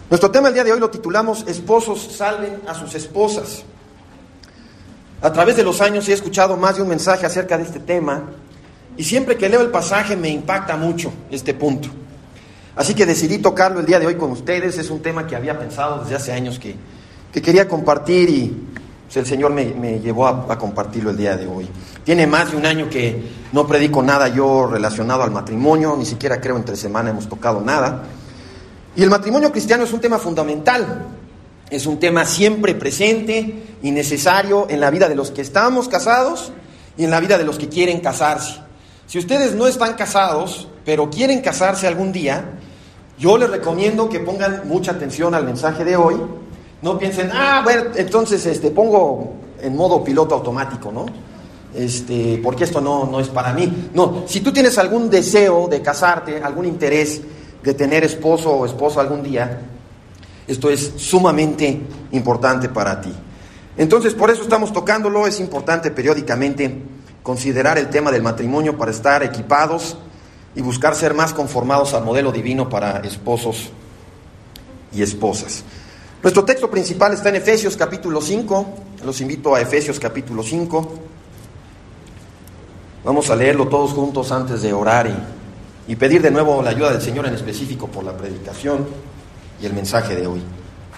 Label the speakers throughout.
Speaker 1: Nuestro tema el día de hoy lo titulamos Esposos salven a sus esposas. A través de los años he escuchado más de un mensaje acerca de este tema y siempre que leo el pasaje me impacta mucho este punto. Así que decidí tocarlo el día de hoy con ustedes. Es un tema que había pensado desde hace años que quería compartir y pues, el Señor me llevó a compartirlo el día de hoy. Tiene más de un año que no predico nada yo relacionado al matrimonio, ni siquiera creo entre semana hemos tocado nada. Y el matrimonio cristiano es un tema fundamental, es un tema siempre presente y necesario en la vida de los que estamos casados y en la vida de los que quieren casarse. Si ustedes no están casados, pero quieren casarse algún día, yo les recomiendo que pongan mucha atención al mensaje de hoy. No piensen, bueno, entonces pongo en modo piloto automático, ¿no? Porque esto no es para mí. No, si tú tienes algún deseo de casarte, algún interés de tener esposo o esposa algún día, esto es sumamente importante para ti. Entonces, por eso estamos tocándolo. Es importante periódicamente considerar el tema del matrimonio para estar equipados y buscar ser más conformados al modelo divino para esposos y esposas. Nuestro texto principal está en Efesios capítulo 5. Los invito a Efesios capítulo 5. Vamos a leerlo todos juntos antes de orar y pedir de nuevo la ayuda del Señor en específico por la predicación y el mensaje de hoy.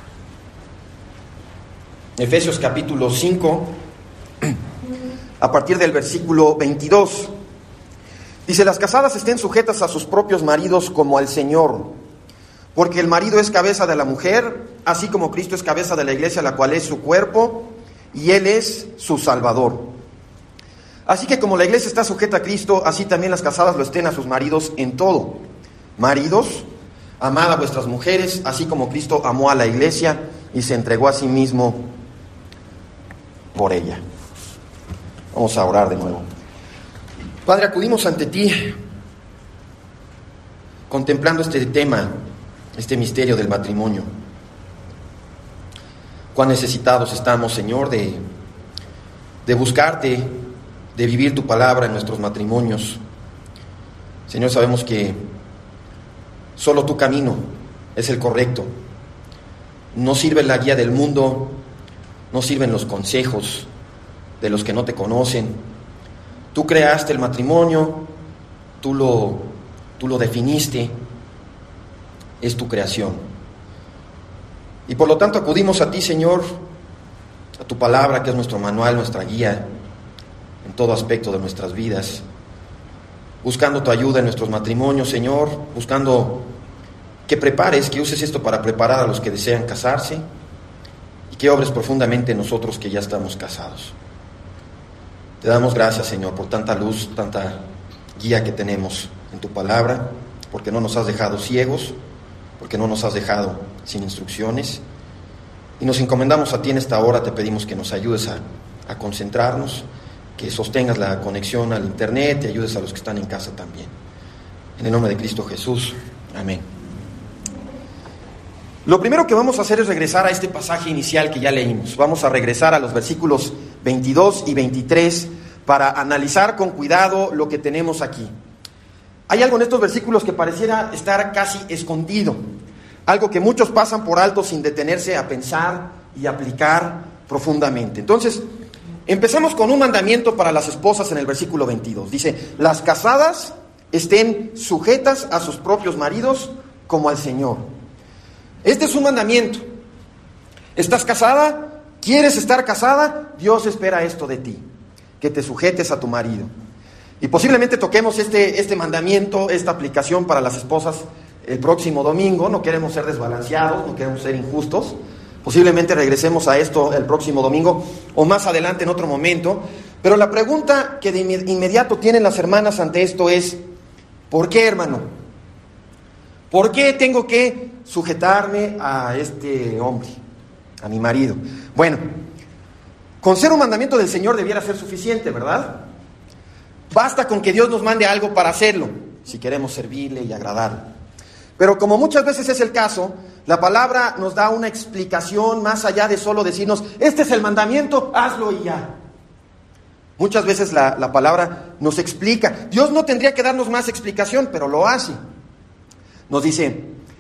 Speaker 1: Efesios capítulo 5, a partir del versículo 22. Dice: las casadas estén sujetas a sus propios maridos como al Señor, porque el marido es cabeza de la mujer, así como Cristo es cabeza de la iglesia, la cual es su cuerpo, y Él es su Salvador. Así que como la iglesia está sujeta a Cristo, así también las casadas lo estén a sus maridos en todo. Maridos, amad a vuestras mujeres, así como Cristo amó a la iglesia y se entregó a sí mismo por ella. Vamos a orar de nuevo. Padre, acudimos ante ti, contemplando este tema, este misterio del matrimonio. Cuán necesitados estamos, Señor, de buscarte, de vivir tu palabra en nuestros matrimonios. Señor, sabemos que solo tu camino es el correcto. No sirve la guía del mundo, no sirven los consejos de los que no te conocen. Tú creaste el matrimonio, tú lo definiste, es tu creación. Y por lo tanto acudimos a ti, Señor, a tu palabra, que es nuestro manual, nuestra guía en todo aspecto de nuestras vidas, buscando tu ayuda en nuestros matrimonios, Señor, buscando que prepares, que uses esto para preparar a los que desean casarse y que obres profundamente en nosotros que ya estamos casados. Te damos gracias, Señor, por tanta luz, tanta guía que tenemos en tu palabra, porque no nos has dejado ciegos, porque no nos has dejado sin instrucciones, y nos encomendamos a ti en esta hora. Te pedimos que nos ayudes a concentrarnos, que sostengas la conexión al internet y ayudes a los que están en casa también. En el nombre de Cristo Jesús, amén. Lo primero que vamos a hacer es regresar a este pasaje inicial que ya leímos. Vamos a regresar a los versículos 22 y 23 para analizar con cuidado lo que tenemos aquí. Hay algo en estos versículos que pareciera estar casi escondido, algo que muchos pasan por alto sin detenerse a pensar y aplicar profundamente. Entonces, empezamos con un mandamiento para las esposas en el versículo 22. Dice: las casadas estén sujetas a sus propios maridos como al Señor. Este es un mandamiento. ¿Estás casada? ¿Quieres estar casada? Dios espera esto de ti, que te sujetes a tu marido. Y posiblemente toquemos este mandamiento, esta aplicación para las esposas el próximo domingo. No queremos ser desbalanceados, no queremos ser injustos. Posiblemente regresemos a esto el próximo domingo o más adelante en otro momento. Pero la pregunta que de inmediato tienen las hermanas ante esto es: ¿por qué, hermano? ¿Por qué tengo que sujetarme a este hombre, a mi marido? Bueno, con ser un mandamiento del Señor debiera ser suficiente, ¿verdad? Basta con que Dios nos mande algo para hacerlo, si queremos servirle y agradarle. Pero como muchas veces es el caso, la palabra nos da una explicación más allá de solo decirnos: este es el mandamiento, hazlo y ya. Muchas veces la palabra nos explica. Dios no tendría que darnos más explicación, pero lo hace. Nos dice: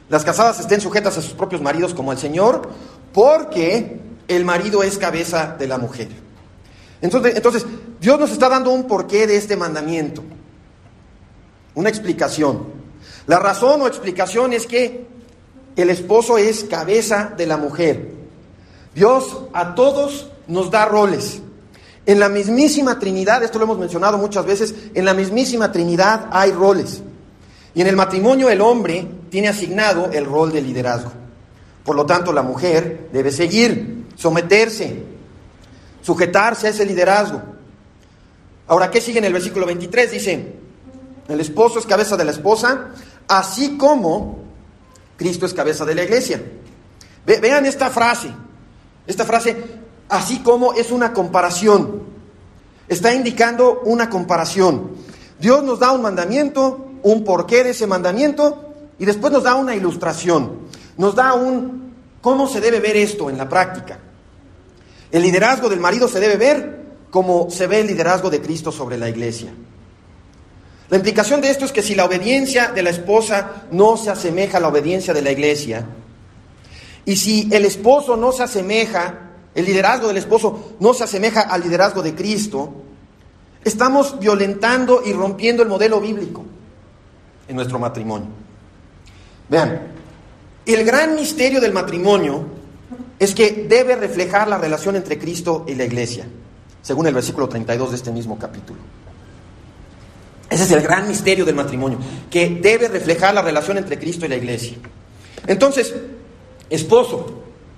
Speaker 1: Las casadas estén sujetas a sus propios maridos como al Señor, porque el marido es cabeza de la mujer. Entonces, Dios nos está dando un porqué de este mandamiento, una explicación. La razón o explicación es que el esposo es cabeza de la mujer. Dios a todos nos da roles. En la mismísima Trinidad, esto lo hemos mencionado muchas veces, en la mismísima Trinidad hay roles. Y en el matrimonio el hombre tiene asignado el rol de liderazgo. Por lo tanto, la mujer debe seguir, someterse, sujetarse a ese liderazgo. Ahora, ¿qué sigue en el versículo 23? Dice, el esposo es cabeza de la esposa, así como Cristo es cabeza de la iglesia. Vean esta frase, así como es una comparación. Está indicando una comparación. Dios nos da un mandamiento, un porqué de ese mandamiento, y después nos da una ilustración. Nos da cómo se debe ver esto en la práctica. El liderazgo del marido se debe ver como se ve el liderazgo de Cristo sobre la iglesia. La implicación de esto es que si la obediencia de la esposa no se asemeja a la obediencia de la iglesia, y si el esposo no se asemeja, el liderazgo del esposo no se asemeja al liderazgo de Cristo, estamos violentando y rompiendo el modelo bíblico en nuestro matrimonio. Vean, el gran misterio del matrimonio es que debe reflejar la relación entre Cristo y la iglesia, según el versículo 32 de este mismo capítulo. Ese es el gran misterio del matrimonio, que debe reflejar la relación entre Cristo y la iglesia. Entonces, esposos,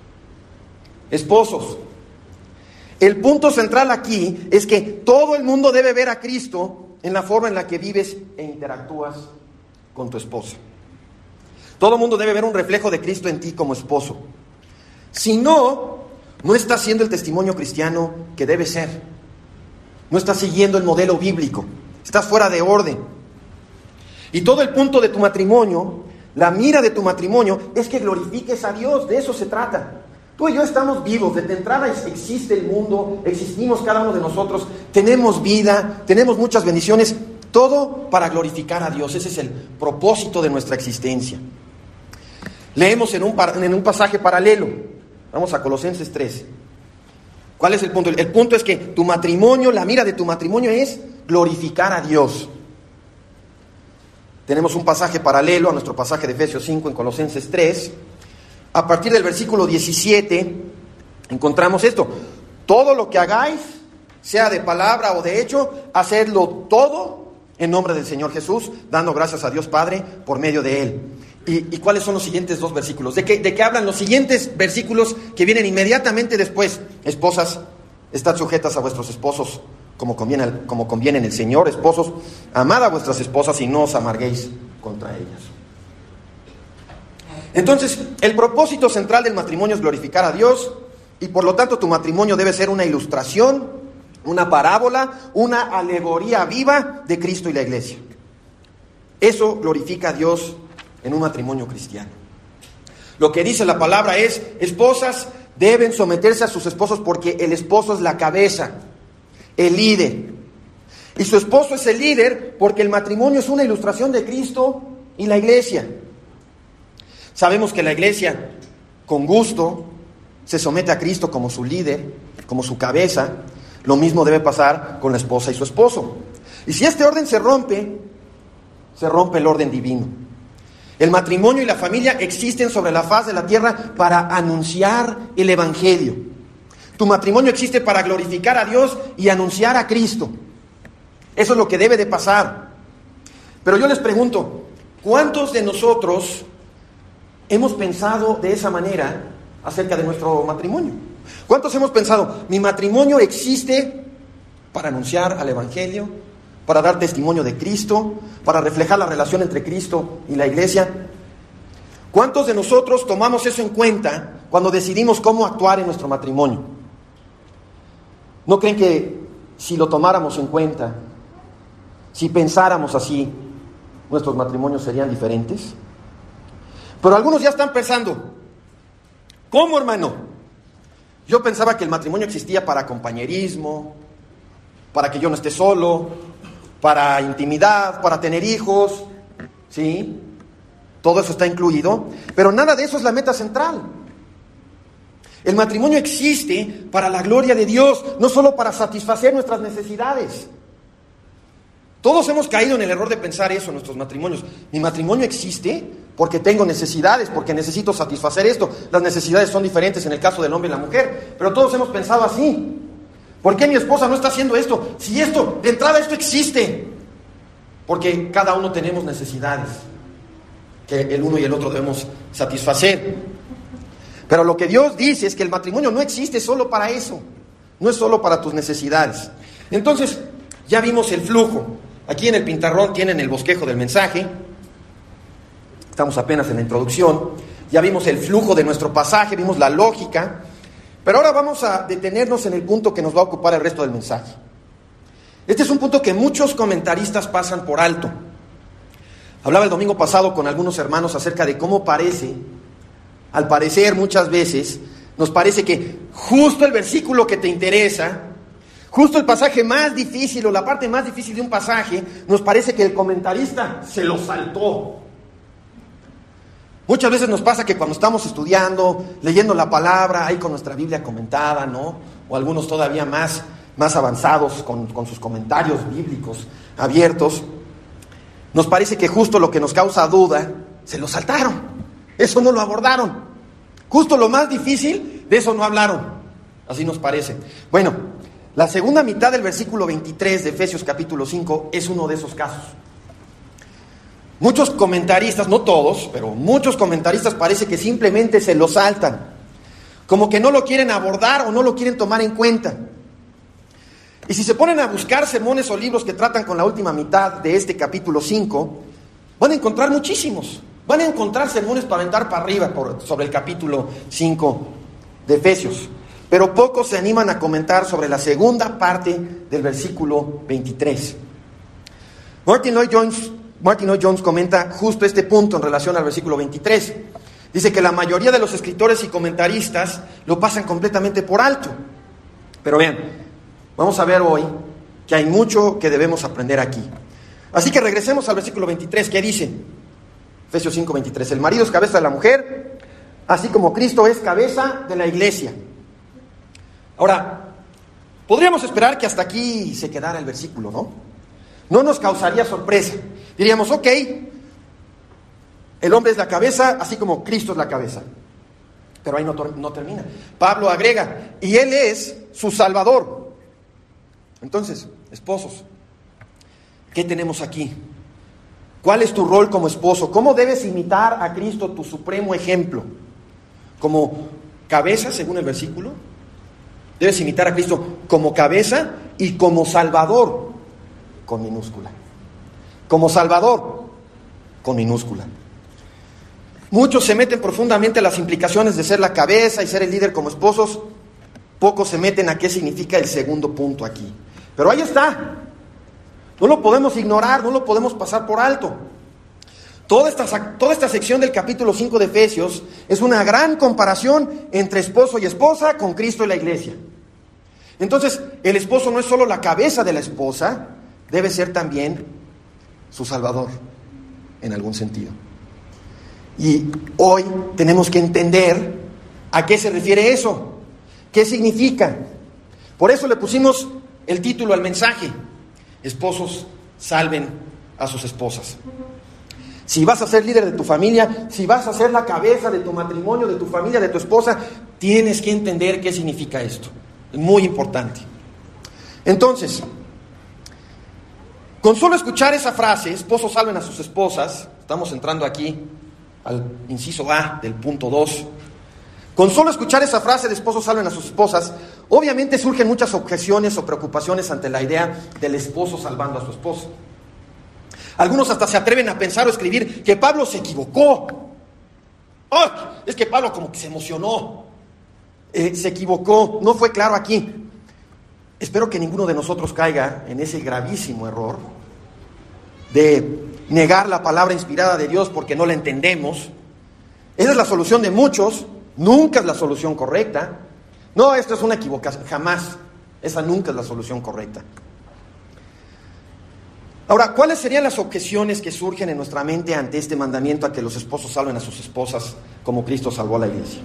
Speaker 1: el punto central aquí es que todo el mundo debe ver a Cristo en la forma en la que vives e interactúas con tu esposa. Todo el mundo debe ver un reflejo de Cristo en ti como esposo. Si no, no estás siendo el testimonio cristiano que debe ser. No estás siguiendo el modelo bíblico. Estás fuera de orden. Y todo el punto de tu matrimonio, la mira de tu matrimonio, es que glorifiques a Dios. De eso se trata. Tú y yo estamos vivos. De entrada existe el mundo, existimos cada uno de nosotros, tenemos vida, tenemos muchas bendiciones, todo para glorificar a Dios. Ese es el propósito de nuestra existencia. Leemos en un pasaje paralelo. Vamos a Colosenses 3. ¿Cuál es el punto? El punto es que tu matrimonio, la mira de tu matrimonio es glorificar a Dios. Tenemos un pasaje paralelo a nuestro pasaje de Efesios 5 en Colosenses 3. A partir del versículo 17 encontramos esto: todo lo que hagáis, sea de palabra o de hecho, hacedlo todo en nombre del Señor Jesús, dando gracias a Dios Padre por medio de Él. ¿Y cuáles son los siguientes dos versículos? ¿De qué hablan los siguientes versículos que vienen inmediatamente después? Esposas, estad sujetas a vuestros esposos como conviene en el Señor. Esposos, amad a vuestras esposas y no os amarguéis contra ellas. Entonces, el propósito central del matrimonio es glorificar a Dios, y por lo tanto tu matrimonio debe ser una ilustración, una parábola, una alegoría viva de Cristo y la iglesia. Eso glorifica a Dios en un matrimonio cristiano. Lo que dice la palabra es: esposas deben someterse a sus esposos porque el esposo es la cabeza, el líder. Y su esposo es el líder porque el matrimonio es una ilustración de Cristo y la iglesia. Sabemos que la iglesia, con gusto, se somete a Cristo como su líder, como su cabeza. Lo mismo debe pasar con la esposa y su esposo. Y si este orden se rompe el orden divino. El matrimonio y la familia existen sobre la faz de la tierra para anunciar el Evangelio. Tu matrimonio existe para glorificar a Dios y anunciar a Cristo. Eso es lo que debe de pasar. Pero yo les pregunto, ¿cuántos de nosotros hemos pensado de esa manera acerca de nuestro matrimonio? ¿Cuántos hemos pensado, mi matrimonio existe para anunciar al Evangelio, para dar testimonio de Cristo, para reflejar la relación entre Cristo y la iglesia? ¿Cuántos de nosotros tomamos eso en cuenta cuando decidimos cómo actuar en nuestro matrimonio? ¿No creen que si lo tomáramos en cuenta, si pensáramos así, nuestros matrimonios serían diferentes? Pero algunos ya están pensando, ¿cómo, hermano? Yo pensaba que el matrimonio existía para compañerismo, para que yo no esté solo, para intimidad, para tener hijos, ¿sí? todo eso está incluido, pero nada de eso es la meta central. El matrimonio existe para la gloria de Dios, no solo para satisfacer nuestras necesidades. Todos hemos caído en el error de pensar eso en nuestros matrimonios. Mi matrimonio existe porque tengo necesidades, porque necesito satisfacer esto. Las necesidades son diferentes en el caso del hombre y la mujer, pero todos hemos pensado así. ¿Por qué mi esposa no está haciendo esto? Si esto, de entrada esto existe. Porque cada uno tenemos necesidades que el uno y el otro debemos satisfacer. Pero lo que Dios dice es que el matrimonio no existe solo para eso. No es solo para tus necesidades. Entonces, ya vimos el flujo. Aquí en el pintarrón tienen el bosquejo del mensaje. Estamos apenas en la introducción. Ya vimos el flujo de nuestro pasaje, vimos la lógica. Pero ahora vamos a detenernos en el punto que nos va a ocupar el resto del mensaje. Este es un punto que muchos comentaristas pasan por alto. Hablaba el domingo pasado con algunos hermanos acerca de cómo al parecer muchas veces, nos parece que justo el versículo que te interesa, justo el pasaje más difícil o la parte más difícil de un pasaje, nos parece que el comentarista se lo saltó. Muchas veces nos pasa que cuando estamos estudiando, leyendo la palabra, ahí con nuestra Biblia comentada, ¿no? O algunos todavía más avanzados con sus comentarios bíblicos abiertos, nos parece que justo lo que nos causa duda, se lo saltaron. Eso no lo abordaron. Justo lo más difícil, de eso no hablaron. Así nos parece. Bueno, la segunda mitad del versículo 23 de Efesios capítulo 5 es uno de esos casos. Muchos comentaristas, no todos, pero muchos comentaristas parece que simplemente se lo saltan. Como que no lo quieren abordar o no lo quieren tomar en cuenta. Y si se ponen a buscar sermones o libros que tratan con la última mitad de este capítulo 5, van a encontrar muchísimos. Van a encontrar sermones para aventar para arriba sobre el capítulo 5 de Efesios. Pero pocos se animan a comentar sobre la segunda parte del versículo 23. Martin Lloyd Jones comenta justo este punto en relación al versículo 23. Dice que la mayoría de los escritores y comentaristas lo pasan completamente por alto. Pero vean, vamos a ver hoy que hay mucho que debemos aprender aquí. Así que regresemos al versículo 23, ¿qué dice? Efesios 5:23. El marido es cabeza de la mujer, así como Cristo es cabeza de la iglesia. Ahora, podríamos esperar que hasta aquí se quedara el versículo, ¿no? No nos causaría sorpresa. Diríamos, ok, el hombre es la cabeza, así como Cristo es la cabeza. Pero ahí no termina. Pablo agrega, y Él es su Salvador. Entonces, esposos, ¿qué tenemos aquí? ¿Cuál es tu rol como esposo? ¿Cómo debes imitar a Cristo, tu supremo ejemplo? Como cabeza, según el versículo, debes imitar a Cristo como cabeza y como Salvador, con minúscula. Como Salvador, con minúscula. Muchos se meten profundamente a las implicaciones de ser la cabeza y ser el líder como esposos. Pocos se meten a qué significa el segundo punto aquí. Pero ahí está. No lo podemos ignorar, no lo podemos pasar por alto. Toda esta sección del capítulo 5 de Efesios es una gran comparación entre esposo y esposa con Cristo y la iglesia. Entonces, el esposo no es solo la cabeza de la esposa, debe ser también su Salvador, en algún sentido. Y hoy tenemos que entender a qué se refiere eso, qué significa. Por eso le pusimos el título al mensaje: esposos, salven a sus esposas. Si vas a ser líder de tu familia, si vas a ser la cabeza de tu matrimonio, de tu familia, de tu esposa, tienes que entender qué significa esto. Es muy importante. Entonces, con solo escuchar esa frase, esposos salven a sus esposas, estamos entrando aquí al inciso A del punto 2. Con solo escuchar esa frase de esposos salven a sus esposas, obviamente surgen muchas objeciones o preocupaciones ante la idea del esposo salvando a su esposa. Algunos hasta se atreven a pensar o escribir que Pablo se equivocó. ¡Oh! Es que Pablo como que se emocionó. Se equivocó, no fue claro aquí. Espero que ninguno de nosotros caiga en ese gravísimo error de negar la palabra inspirada de Dios porque no la entendemos. Esa es la solución de muchos. Nunca es la solución correcta. No, esto es una equivocación, jamás. Esa nunca es la solución correcta. Ahora, ¿cuáles serían las objeciones que surgen en nuestra mente ante este mandamiento a que los esposos salven a sus esposas como Cristo salvó a la iglesia?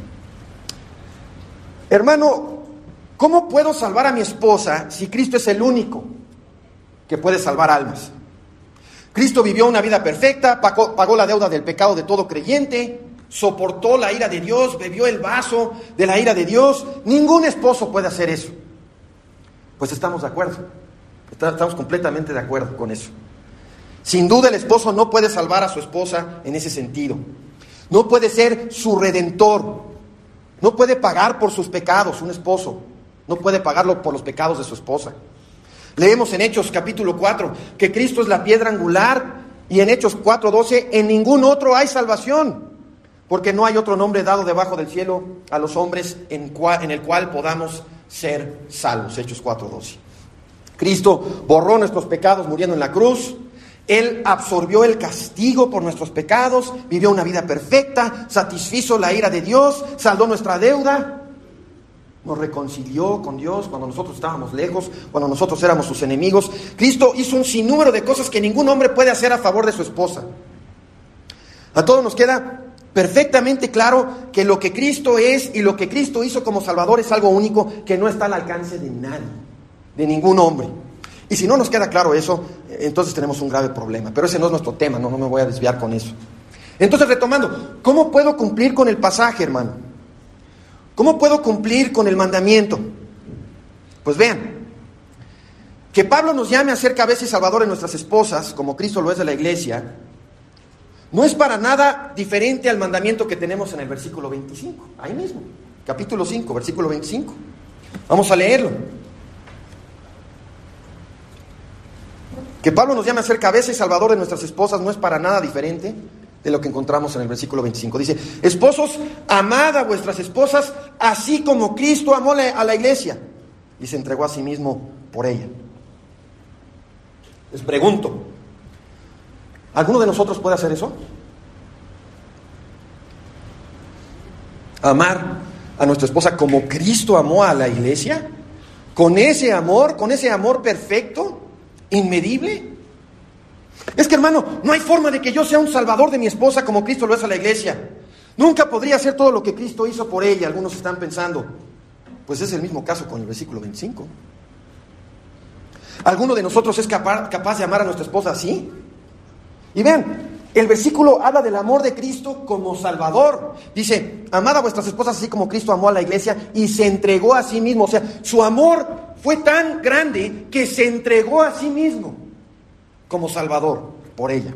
Speaker 1: Hermano, ¿cómo puedo salvar a mi esposa si Cristo es el único que puede salvar almas? Cristo vivió una vida perfecta, pagó la deuda del pecado de todo creyente, soportó la ira de Dios, bebió el vaso de la ira de Dios. Ningún esposo puede hacer eso. Pues estamos de acuerdo. Estamos completamente de acuerdo con eso. Sin duda el esposo no puede salvar a su esposa en ese sentido. No puede ser su redentor. No puede pagar por sus pecados un esposo. No puede pagarlo por los pecados de su esposa. Leemos en Hechos capítulo 4 que Cristo es la piedra angular, y en Hechos 4:12 en ningún otro hay salvación, porque no hay otro nombre dado debajo del cielo a los hombres en el cual podamos ser salvos. Hechos 4:12. Cristo borró nuestros pecados muriendo en la cruz. Él absorbió el castigo por nuestros pecados, vivió una vida perfecta, satisfizo la ira de Dios, saldó nuestra deuda, nos reconcilió con Dios cuando nosotros estábamos lejos, cuando nosotros éramos sus enemigos. Cristo hizo un sinnúmero de cosas que ningún hombre puede hacer a favor de su esposa. A todos nos queda perfectamente claro que lo que Cristo es y lo que Cristo hizo como Salvador es algo único que no está al alcance de nadie, de ningún hombre. Y si no nos queda claro eso, entonces tenemos un grave problema. Pero ese no es nuestro tema, no me voy a desviar con eso. Entonces, retomando, ¿cómo puedo cumplir con el pasaje, hermano? ¿Cómo puedo cumplir con el mandamiento? Pues vean, que Pablo nos llame a ser cabeza y salvador de nuestras esposas, como Cristo lo es de la iglesia, no es para nada diferente al mandamiento que tenemos en el versículo 25, ahí mismo, capítulo 5, versículo 25. Vamos a leerlo. Que Pablo nos llame a ser cabeza y salvador de nuestras esposas no es para nada diferente de lo que encontramos en el versículo 25. Dice: esposos, amad a vuestras esposas, así como Cristo amó a la iglesia y se entregó a sí mismo por ella. Les pregunto, ¿alguno de nosotros puede hacer eso? Amar a nuestra esposa como Cristo amó a la iglesia, con ese amor perfecto, inmedible. Es que, hermano, no hay forma de que yo sea un salvador de mi esposa como Cristo lo es a la iglesia. Nunca podría hacer todo lo que Cristo hizo por ella. Algunos están pensando, pues es el mismo caso con el versículo 25. ¿Alguno de nosotros es capaz de amar a nuestra esposa así? Y vean, el versículo habla del amor de Cristo como Salvador. Dice: amad a vuestras esposas así como Cristo amó a la iglesia y se entregó a sí mismo. O sea, su amor fue tan grande que se entregó a sí mismo como Salvador por ella.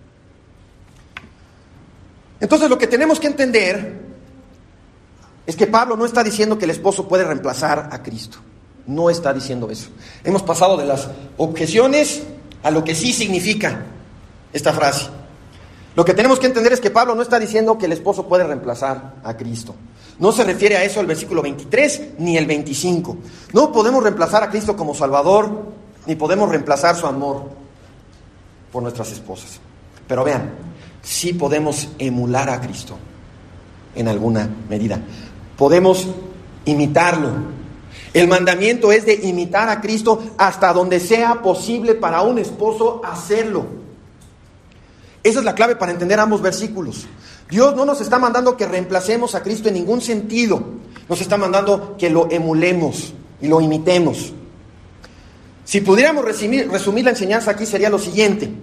Speaker 1: Entonces, lo que tenemos que entender es que Pablo no está diciendo que el esposo puede reemplazar a Cristo. No está diciendo eso. Hemos pasado de las objeciones a lo que sí significa esta frase. Lo que tenemos que entender es que Pablo no está diciendo que el esposo puede reemplazar a Cristo. No se refiere a eso el versículo 23 ni el 25. No podemos reemplazar a Cristo como Salvador, ni podemos reemplazar su amor por nuestras esposas. Pero vean, sí podemos emular a Cristo en alguna medida. Podemos imitarlo. El mandamiento es de imitar a Cristo hasta donde sea posible para un esposo hacerlo. Esa es la clave para entender ambos versículos. Dios no nos está mandando que reemplacemos a Cristo en ningún sentido. Nos está mandando que lo emulemos y lo imitemos. Si pudiéramos resumir la enseñanza aquí, sería lo siguiente.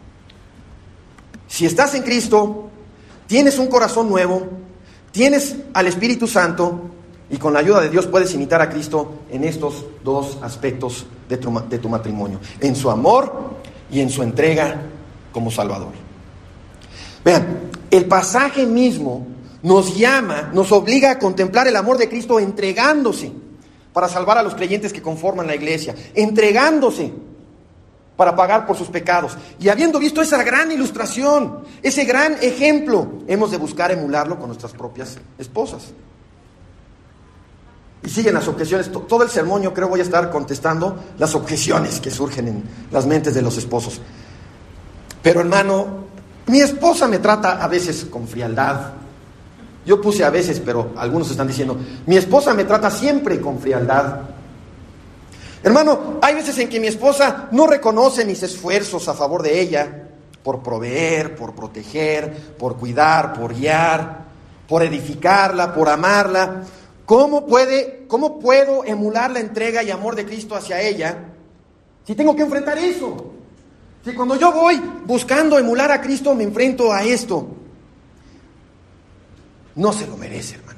Speaker 1: Si estás en Cristo, tienes un corazón nuevo, tienes al Espíritu Santo, y con la ayuda de Dios puedes imitar a Cristo en estos dos aspectos de tu matrimonio: en su amor y en su entrega como Salvador. Vean, el pasaje mismo nos obliga a contemplar el amor de Cristo entregándose para salvar a los creyentes que conforman la iglesia, entregándose para pagar por sus pecados. Y habiendo visto esa gran ilustración, ese gran ejemplo, hemos de buscar emularlo con nuestras propias esposas. Y siguen las objeciones. Todo el sermón yo creo voy a estar contestando las objeciones que surgen en las mentes de los esposos. Pero, hermano, mi esposa me trata a veces con frialdad. Yo puse a veces, pero algunos están diciendo: mi esposa me trata siempre con frialdad. Hermano, hay veces en que mi esposa no reconoce mis esfuerzos a favor de ella, por proveer, por proteger, por cuidar, por guiar, por edificarla, por amarla. ¿Cómo puedo emular la entrega y amor de Cristo hacia ella si tengo que enfrentar eso? Si cuando yo voy buscando emular a Cristo me enfrento a esto, no se lo merece, hermano.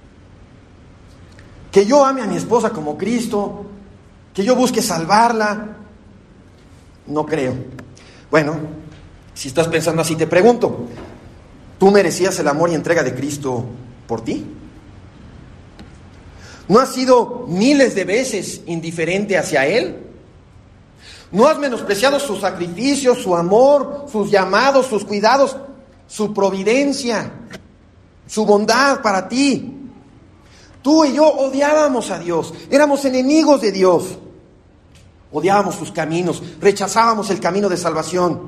Speaker 1: Que yo ame a mi esposa como Cristo, que yo busque salvarla, no creo. Bueno, si estás pensando así, te pregunto, ¿tú merecías el amor y entrega de Cristo por ti? ¿No has sido miles de veces indiferente hacia Él? ¿No has menospreciado sus sacrificios, su amor, sus llamados, sus cuidados, su providencia, su bondad para ti? Tú y yo odiábamos a Dios, éramos enemigos de Dios, odiábamos sus caminos, rechazábamos el camino de salvación.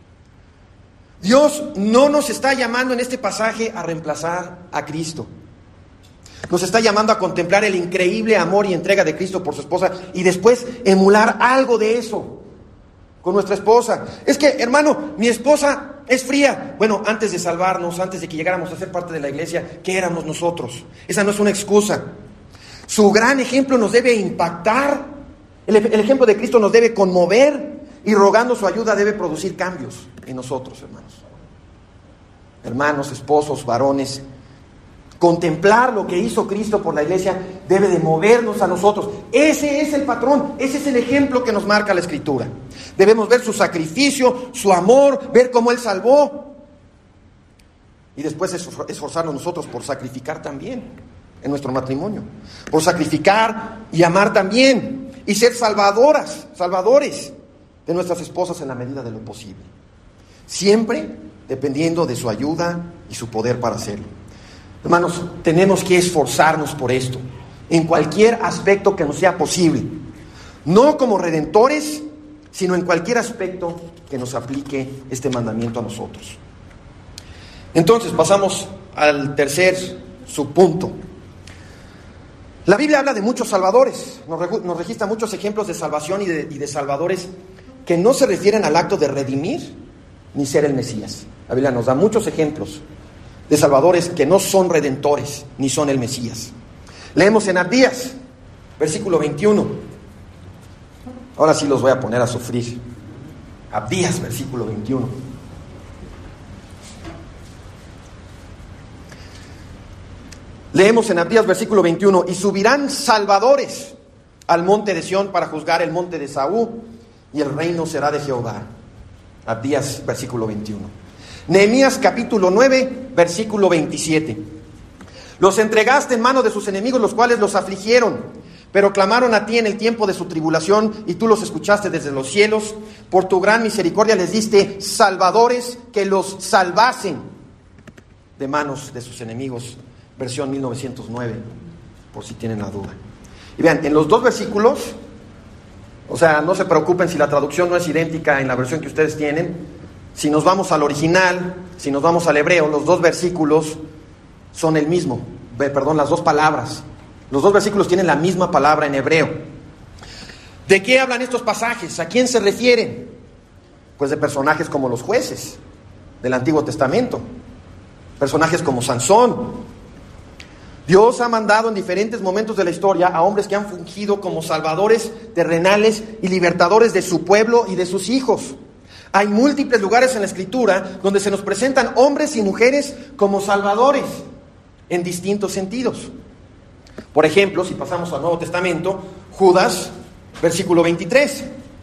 Speaker 1: Dios no nos está llamando en este pasaje a reemplazar a Cristo. Nos está llamando a contemplar el increíble amor y entrega de Cristo por su esposa y después emular algo de eso con nuestra esposa. Es que, hermano, mi esposa es fría. Bueno, antes de salvarnos, antes de que llegáramos a ser parte de la iglesia, ¿qué éramos nosotros? Esa no es una excusa. Su gran ejemplo nos debe impactar. El ejemplo de Cristo nos debe conmover y rogando su ayuda debe producir cambios en nosotros, hermanos. Hermanos, esposos, varones, contemplar lo que hizo Cristo por la iglesia debe de movernos a nosotros. Ese es el patrón, ese es el ejemplo que nos marca la Escritura. Debemos ver su sacrificio, su amor, ver cómo Él salvó. Y después esforzarnos nosotros por sacrificar también en nuestro matrimonio. Por sacrificar y amar también. Y ser salvadores de nuestras esposas en la medida de lo posible. Siempre dependiendo de su ayuda y su poder para hacerlo. Hermanos, tenemos que esforzarnos por esto, en cualquier aspecto que nos sea posible. No como redentores, sino en cualquier aspecto que nos aplique este mandamiento a nosotros. Entonces, pasamos al tercer subpunto. La Biblia habla de muchos salvadores, nos registra muchos ejemplos de salvación y de salvadores que no se refieren al acto de redimir ni ser el Mesías. La Biblia nos da muchos ejemplos de salvadores que no son redentores, ni son el Mesías. Leemos en Abdías, versículo 21. Ahora sí los voy a poner a sufrir. Abdías, versículo 21. Leemos en Abdías, versículo 21. Y subirán salvadores al monte de Sión para juzgar el monte de Saúl, y el reino será de Jehová. Abdías, versículo 21. Nehemías capítulo 9, versículo 27. Los entregaste en mano de sus enemigos, los cuales los afligieron, pero clamaron a ti en el tiempo de su tribulación, y tú los escuchaste desde los cielos. Por tu gran misericordia les diste salvadores que los salvasen de manos de sus enemigos. Versión 1909, por si tienen la duda. Y vean, en los dos versículos, o sea, no se preocupen si la traducción no es idéntica en la versión que ustedes tienen. Si nos vamos al original, si nos vamos al hebreo, los dos versículos son el mismo. Las dos palabras. Los dos versículos tienen la misma palabra en hebreo. ¿De qué hablan estos pasajes? ¿A quién se refieren? Pues de personajes como los jueces del Antiguo Testamento. Personajes como Sansón. Dios ha mandado en diferentes momentos de la historia a hombres que han fungido como salvadores terrenales y libertadores de su pueblo y de sus hijos. Hay múltiples lugares en la Escritura donde se nos presentan hombres y mujeres como salvadores en distintos sentidos. Por ejemplo, si pasamos al Nuevo Testamento, Judas, versículo 23.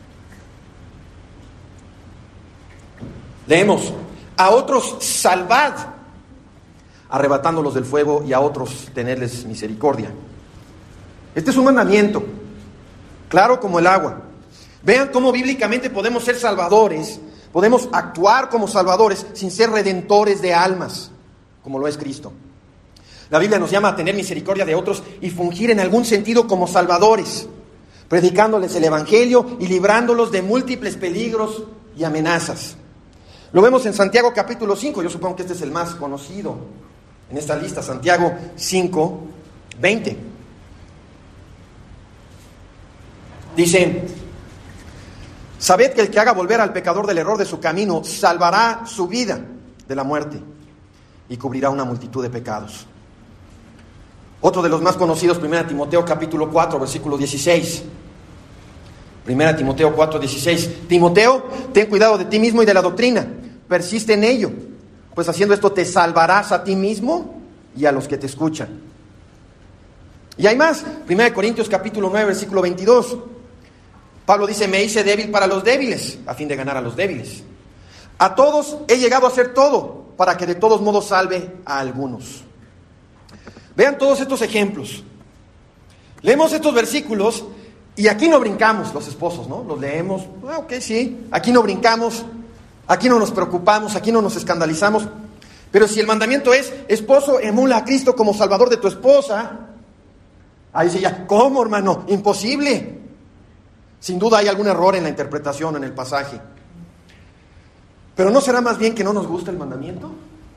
Speaker 1: Leemos: a otros salvad, arrebatándolos del fuego, y a otros tenerles misericordia. Este es un mandamiento, claro como el agua. Vean cómo bíblicamente podemos ser salvadores, podemos actuar como salvadores sin ser redentores de almas, como lo es Cristo. La Biblia nos llama a tener misericordia de otros y fungir en algún sentido como salvadores, predicándoles el Evangelio y librándolos de múltiples peligros y amenazas. Lo vemos en Santiago capítulo 5, yo supongo que este es el más conocido en esta lista, Santiago 5, 20. Dice: sabed que el que haga volver al pecador del error de su camino salvará su vida de la muerte y cubrirá una multitud de pecados. Otro de los más conocidos, 1 Timoteo capítulo 4, versículo 16. 1 Timoteo 4, 16. Timoteo, ten cuidado de ti mismo y de la doctrina. Persiste en ello, pues haciendo esto te salvarás a ti mismo y a los que te escuchan. Y hay más. 1 Corintios capítulo 9, versículo 22. Pablo dice: me hice débil para los débiles, a fin de ganar a los débiles. A todos he llegado a hacer todo, para que de todos modos salve a algunos. Vean todos estos ejemplos. Leemos estos versículos y aquí no brincamos los esposos, ¿no? Los leemos, ok, sí, aquí no brincamos, aquí no nos preocupamos, aquí no nos escandalizamos. Pero si el mandamiento es: esposo, emula a Cristo como salvador de tu esposa, ahí dice ya: ¿cómo, hermano? Imposible. Sin duda hay algún error en la interpretación, en el pasaje. Pero ¿no será más bien que no nos gusta el mandamiento?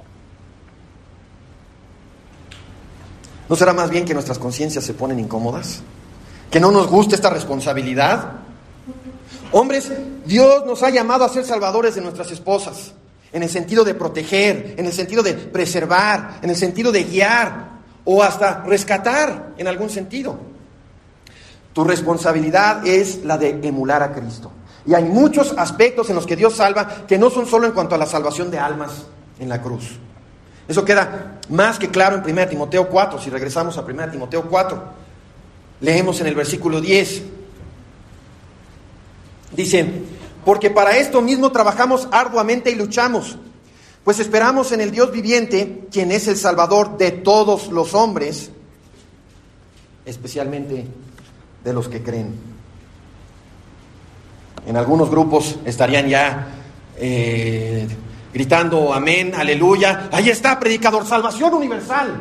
Speaker 1: ¿No será más bien que nuestras conciencias se ponen incómodas? ¿Que no nos gusta esta responsabilidad? Hombres, Dios nos ha llamado a ser salvadores de nuestras esposas, en el sentido de proteger, en el sentido de preservar, en el sentido de guiar o hasta rescatar en algún sentido. Tu responsabilidad es la de emular a Cristo. Y hay muchos aspectos en los que Dios salva que no son solo en cuanto a la salvación de almas en la cruz. Eso queda más que claro en 1 Timoteo 4. Si regresamos a 1 Timoteo 4, leemos en el versículo 10. Dice: porque para esto mismo trabajamos arduamente y luchamos, pues esperamos en el Dios viviente, quien es el Salvador de todos los hombres, especialmente de los que creen. En algunos grupos estarían ya gritando amén, aleluya. Ahí está, predicador, salvación universal.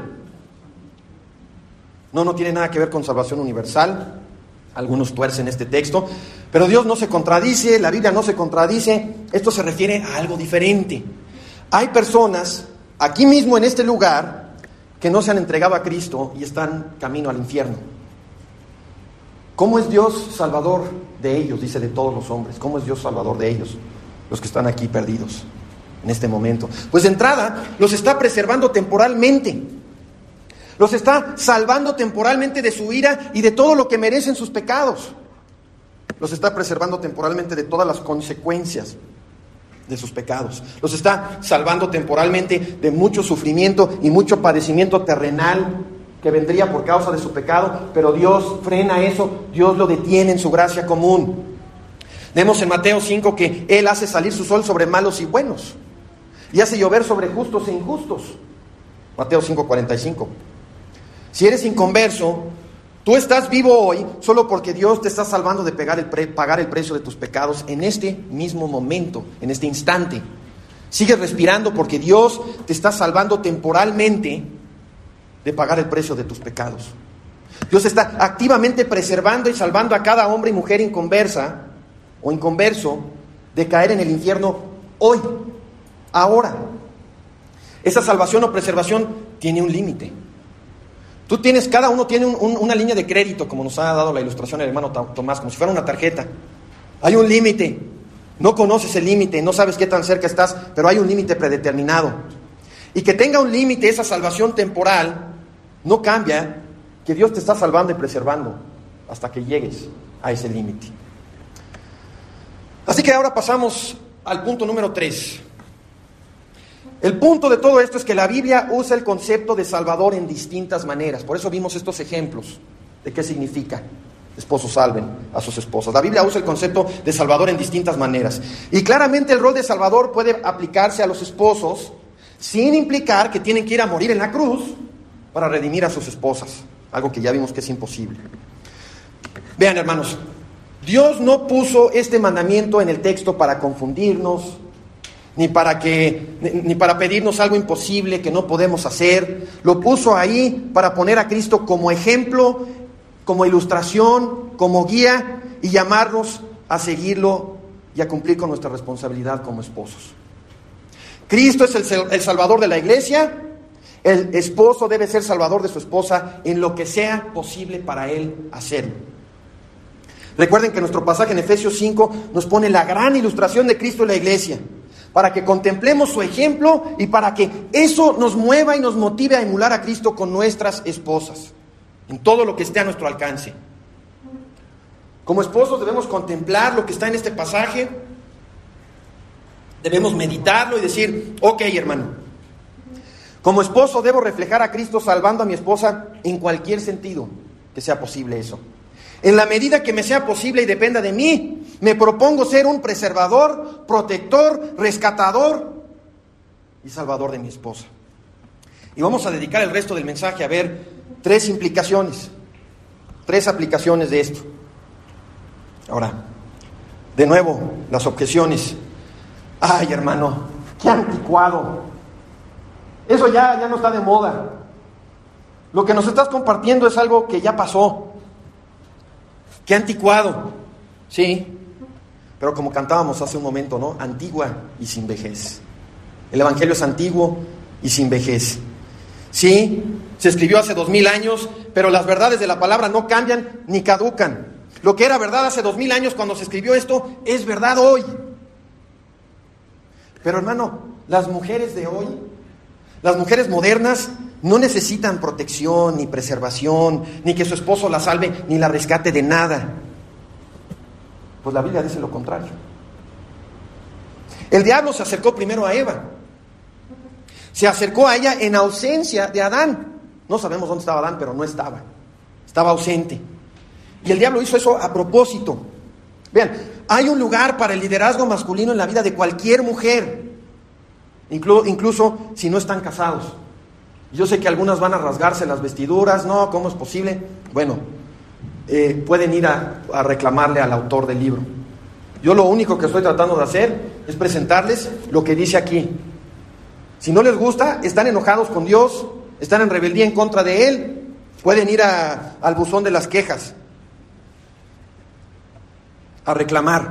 Speaker 1: No tiene nada que ver con salvación universal. Algunos tuercen este texto, pero Dios no se contradice, la Biblia no se contradice. Esto se refiere a algo diferente. Hay personas aquí mismo en este lugar que no se han entregado a Cristo y están camino al infierno. ¿Cómo es Dios salvador de ellos? Dice: de todos los hombres. ¿Cómo es Dios salvador de ellos? Los que están aquí perdidos en este momento. Pues de entrada, los está preservando temporalmente. Los está salvando temporalmente de su ira y de todo lo que merecen sus pecados. Los está preservando temporalmente de todas las consecuencias de sus pecados. Los está salvando temporalmente de mucho sufrimiento y mucho padecimiento terrenal que vendría por causa de su pecado, pero Dios frena eso, Dios lo detiene en su gracia común. Vemos en Mateo 5 que Él hace salir su sol sobre malos y buenos, y hace llover sobre justos e injustos. Mateo 5:45. Si eres inconverso, tú estás vivo hoy solo porque Dios te está salvando de pagar el precio de tus pecados en este mismo momento, en este instante. Sigues respirando porque Dios te está salvando temporalmente de pagar el precio de tus pecados. Dios está activamente preservando y salvando a cada hombre y mujer inconversa o inconverso de caer en el infierno hoy, ahora. Esa salvación o preservación tiene un límite. Cada uno tiene una línea de crédito, como nos ha dado la ilustración el hermano Tomás, como si fuera una tarjeta. Hay un límite. No conoces el límite, no sabes qué tan cerca estás, pero hay un límite predeterminado. Y que tenga un límite esa salvación temporal no cambia que Dios te está salvando y preservando hasta que llegues a ese límite. Así que ahora pasamos al punto número 3. El punto de todo esto es que la Biblia usa el concepto de Salvador en distintas maneras. Por eso vimos estos ejemplos de qué significa: esposos salven a sus esposas. La Biblia usa el concepto de Salvador en distintas maneras. Y claramente el rol de Salvador puede aplicarse a los esposos sin implicar que tienen que ir a morir en la cruz para redimir a sus esposas. Algo que ya vimos que es imposible. Vean, hermanos, Dios no puso este mandamiento en el texto para confundirnos, ni para pedirnos algo imposible que no podemos hacer. Lo puso ahí para poner a Cristo como ejemplo, como ilustración, como guía, y llamarnos a seguirlo y a cumplir con nuestra responsabilidad como esposos. Cristo es el Salvador de la iglesia. El esposo debe ser salvador de su esposa en lo que sea posible para él hacerlo. Recuerden que nuestro pasaje en Efesios 5 nos pone la gran ilustración de Cristo en la iglesia, para que contemplemos su ejemplo y para que eso nos mueva y nos motive a emular a Cristo con nuestras esposas, en todo lo que esté a nuestro alcance. Como esposos debemos contemplar lo que está en este pasaje, debemos meditarlo y decir, ok, hermano, como esposo debo reflejar a Cristo salvando a mi esposa en cualquier sentido que sea posible eso. En la medida que me sea posible y dependa de mí, me propongo ser un preservador, protector, rescatador y salvador de mi esposa. Y vamos a dedicar el resto del mensaje a ver 3 implicaciones, 3 aplicaciones de esto. Ahora, de nuevo, las objeciones. Ay, hermano, qué anticuado. Eso ya no está de moda. Lo que nos estás compartiendo es algo que ya pasó. Qué anticuado. Sí, pero como cantábamos hace un momento, ¿no? Antigua y sin vejez. El Evangelio es antiguo y sin vejez. Sí, se escribió hace 2000 años, pero las verdades de la palabra no cambian ni caducan. Lo que era verdad hace 2000 años cuando se escribió esto, es verdad hoy. Pero hermano, las mujeres de hoy, las mujeres modernas, no necesitan protección, ni preservación, ni que su esposo la salve, ni la rescate de nada. Pues la Biblia dice lo contrario. El diablo se acercó primero a Eva. Se acercó a ella en ausencia de Adán. No sabemos dónde estaba Adán, pero no estaba. Estaba ausente. Y el diablo hizo eso a propósito. Vean, hay un lugar para el liderazgo masculino en la vida de cualquier mujer, incluso si no están casados. Yo sé que algunas van a rasgarse las vestiduras. No, ¿cómo es posible? Bueno, pueden ir a reclamarle al autor del libro. Yo lo único que estoy tratando de hacer es presentarles lo que dice aquí. Si no les gusta, están enojados con Dios, están en rebeldía en contra de Él, pueden ir al buzón de las quejas a reclamar.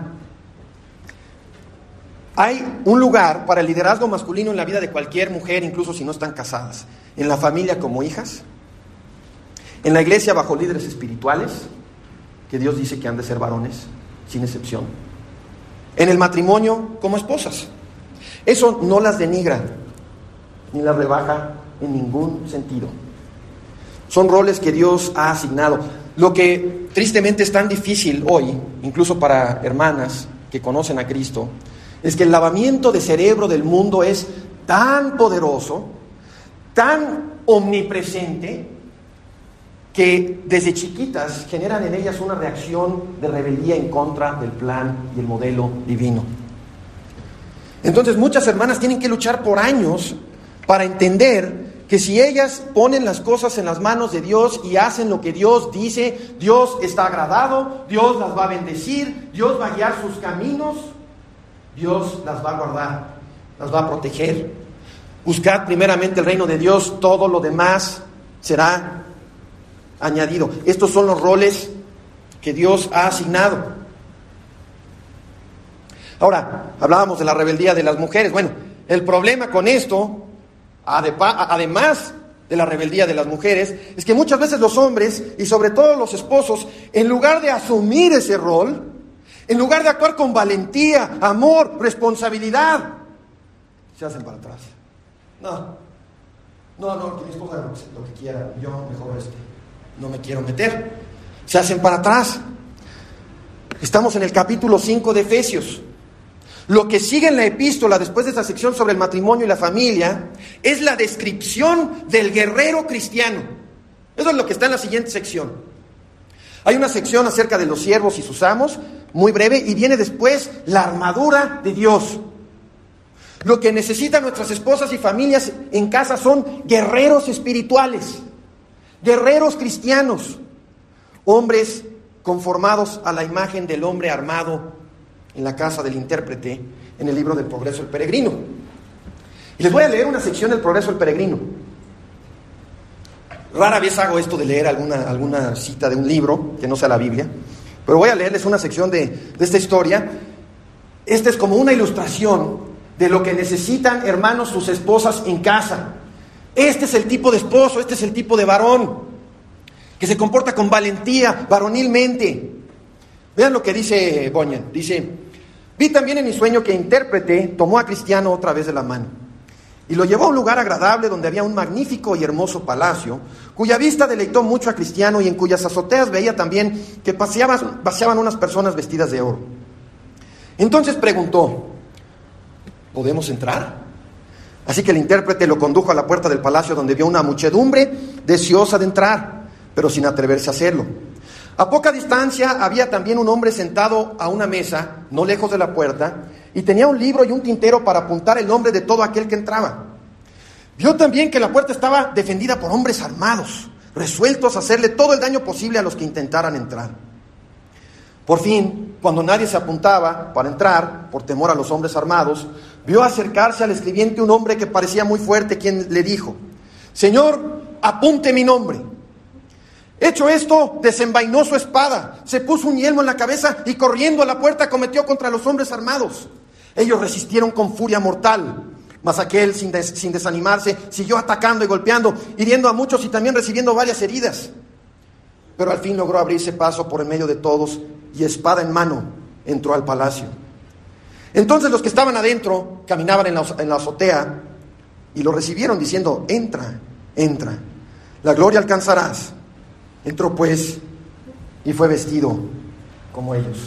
Speaker 1: Hay un lugar para el liderazgo masculino en la vida de cualquier mujer, incluso si no están casadas. En la familia como hijas, en la iglesia bajo líderes espirituales, que Dios dice que han de ser varones, sin excepción. En el matrimonio como esposas. Eso no las denigra, ni las rebaja en ningún sentido. Son roles que Dios ha asignado. Lo que tristemente es tan difícil hoy, incluso para hermanas que conocen a Cristo, es que el lavamiento de cerebro del mundo es tan poderoso, tan omnipresente, que desde chiquitas generan en ellas una reacción de rebeldía en contra del plan y el modelo divino. Entonces muchas hermanas tienen que luchar por años para entender que si ellas ponen las cosas en las manos de Dios y hacen lo que Dios dice, Dios está agradado, Dios las va a bendecir, Dios va a guiar sus caminos, Dios las va a guardar, las va a proteger. Buscad primeramente el reino de Dios, todo lo demás será añadido. Estos son los roles que Dios ha asignado. Ahora, hablábamos de la rebeldía de las mujeres. Bueno, el problema con esto, además de la rebeldía de las mujeres, es que muchas veces los hombres, y sobre todo los esposos, en lugar de asumir ese rol, en lugar de actuar con valentía, amor, responsabilidad, se hacen para atrás. No, que mi esposa lo que quiera, yo mejor no me quiero meter. Se hacen para atrás. Estamos en el capítulo 5 de Efesios. Lo que sigue en la epístola, después de esta sección sobre el matrimonio y la familia, es la descripción del guerrero cristiano. Eso es lo que está en la siguiente sección. Hay una sección acerca de los siervos y sus amos, muy breve, y viene después la armadura de Dios. Lo que necesitan nuestras esposas y familias en casa son guerreros espirituales, guerreros cristianos, hombres conformados a la imagen del hombre armado en la casa del intérprete, en el libro del Progreso del Peregrino. Y les voy a leer una sección del Progreso del Peregrino. Rara vez hago esto de leer alguna cita de un libro que no sea la Biblia, pero voy a leerles una sección de esta historia. Esta es como una ilustración de lo que necesitan, hermanos, sus esposas en casa. Este es el tipo de esposo, este es el tipo de varón que se comporta con valentía, varonilmente. Vean lo que dice Bunyan. Dice: vi también en mi sueño que intérprete tomó a Cristiano otra vez de la mano y lo llevó a un lugar agradable donde había un magnífico y hermoso palacio, cuya vista deleitó mucho a Cristiano y en cuyas azoteas veía también que paseaban unas personas vestidas de oro. Entonces preguntó: ¿podemos entrar? Así que el intérprete lo condujo a la puerta del palacio, donde vio una muchedumbre deseosa de entrar, pero sin atreverse a hacerlo. A poca distancia había también un hombre sentado a una mesa, no lejos de la puerta, y tenía un libro y un tintero para apuntar el nombre de todo aquel que entraba. Vio también que la puerta estaba defendida por hombres armados, resueltos a hacerle todo el daño posible a los que intentaran entrar. Por fin, cuando nadie se apuntaba para entrar, por temor a los hombres armados, vio acercarse al escribiente un hombre que parecía muy fuerte, quien le dijo: Señor, apunte mi nombre. Hecho esto, desenvainó su espada, se puso un yelmo en la cabeza y corriendo a la puerta cometió contra los hombres armados. Ellos resistieron con furia mortal, mas aquel, sin desanimarse, siguió atacando y golpeando, hiriendo a muchos y también recibiendo varias heridas. Pero al fin logró abrirse paso por en medio de todos y, espada en mano, entró al palacio. Entonces los que estaban adentro caminaban en la azotea y lo recibieron diciendo: entra, entra, la gloria alcanzarás. Entró pues y fue vestido como ellos.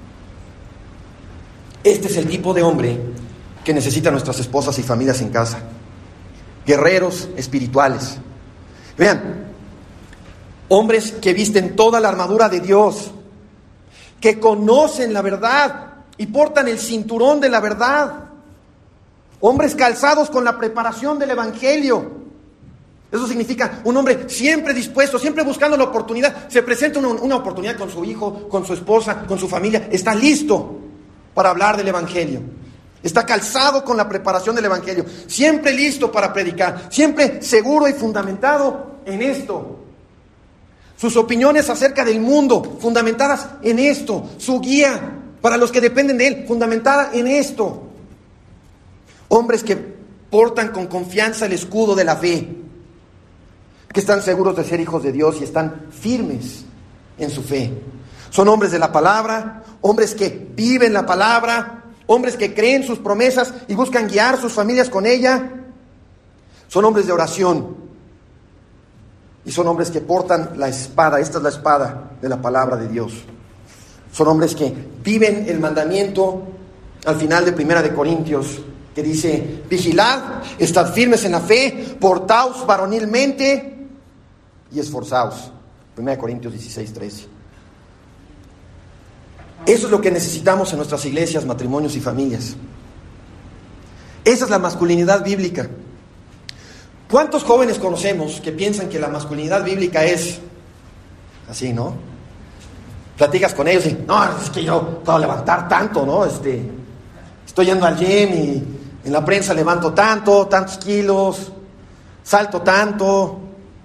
Speaker 1: Este es el tipo de hombre que necesitan nuestras esposas y familias en casa. Guerreros espirituales. Vean, hombres que visten toda la armadura de Dios, que conocen la verdad y portan el cinturón de la verdad. Hombres calzados con la preparación del Evangelio. Eso significa un hombre siempre dispuesto, siempre buscando la oportunidad. Se presenta una oportunidad con su hijo, con su esposa, con su familia. Está listo para hablar del Evangelio. Está calzado con la preparación del Evangelio. Siempre listo para predicar. Siempre seguro y fundamentado en esto. Sus opiniones acerca del mundo, fundamentadas en esto. Su guía para los que dependen de él, fundamentada en esto. Hombres que portan con confianza el escudo de la fe, que están seguros de ser hijos de Dios y están firmes en su fe. Son hombres de la palabra, hombres que viven la palabra, hombres que creen sus promesas y buscan guiar sus familias con ella. Son hombres de oración y son hombres que portan la espada. Esta es la espada de la palabra de Dios. Son hombres que viven el mandamiento al final de 1 Corintios, que dice: vigilad, estad firmes en la fe, portaos varonilmente y esforzaos. 1 Corintios 16:13. Eso es lo que necesitamos en nuestras iglesias, matrimonios y familias. Esa es la masculinidad bíblica. ¿Cuántos jóvenes conocemos que piensan que la masculinidad bíblica es así, no? Platicas con ellos y: no, es que yo puedo levantar tanto, ¿no? Estoy yendo al gym y en la prensa levanto tantos kilos, salto tanto.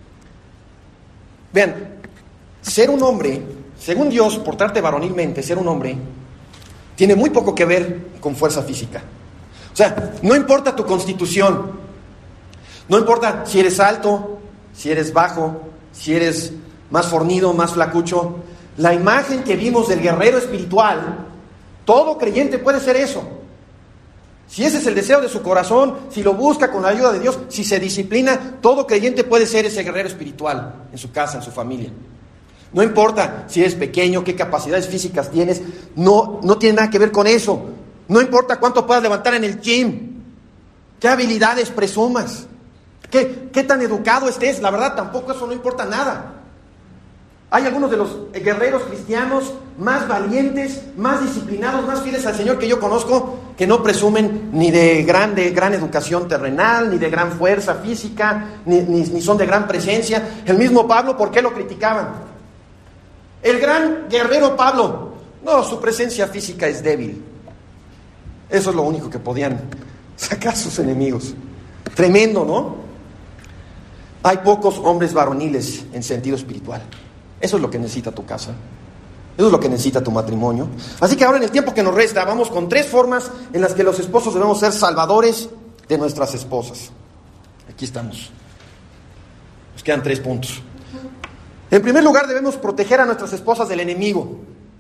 Speaker 1: Vean, ser un hombre, según Dios, portarte varonilmente, ser un hombre, tiene muy poco que ver con fuerza física. O sea, no importa tu constitución, no importa si eres alto, si eres bajo, si eres más fornido, más flacucho. La imagen que vimos del guerrero espiritual, todo creyente puede ser eso. Si ese es el deseo de su corazón, si lo busca con la ayuda de Dios, si se disciplina, todo creyente puede ser ese guerrero espiritual en su casa, en su familia. No importa si eres pequeño, qué capacidades físicas tienes, no tiene nada que ver con eso. No importa cuánto puedas levantar en el gym, qué habilidades presumas, qué tan educado estés. La verdad, tampoco eso no importa nada. Hay algunos de los guerreros cristianos más valientes, más disciplinados, más fieles al Señor que yo conozco, que no presumen ni de gran educación terrenal, ni de gran fuerza física, ni son de gran presencia. El mismo Pablo, ¿por qué lo criticaban? El gran guerrero Pablo, no, su presencia física es débil. Eso es lo único que podían sacar sus enemigos. Tremendo, ¿no? Hay pocos hombres varoniles en sentido espiritual. Eso es lo que necesita tu casa. Eso es lo que necesita tu matrimonio. Así que ahora, en el tiempo que nos resta, vamos con 3 formas en las que los esposos debemos ser salvadores de nuestras esposas. Aquí estamos. Nos quedan 3 puntos. En primer lugar, debemos proteger a nuestras esposas del enemigo.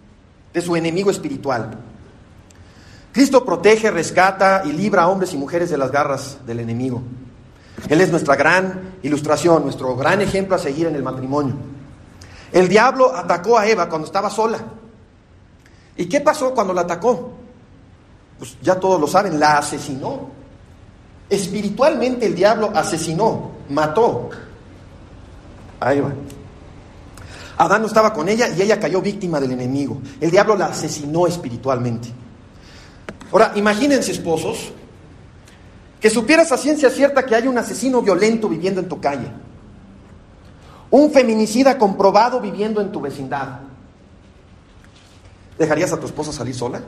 Speaker 1: de su enemigo espiritual. Cristo protege, rescata y libra a hombres y mujeres de las garras del enemigo. Él es nuestra gran ilustración, nuestro gran ejemplo a seguir en el matrimonio. El diablo atacó a Eva cuando estaba sola. ¿Y qué pasó cuando la atacó? Pues ya todos lo saben, la asesinó. Espiritualmente el diablo asesinó, mató a Eva. Adán no estaba con ella y ella cayó víctima del enemigo. El diablo la asesinó espiritualmente. Ahora, imagínense, esposos, que supieras a ciencia cierta que hay un asesino violento viviendo en tu calle. Un feminicida comprobado viviendo en tu vecindad. ¿Dejarías a tu esposa salir sola?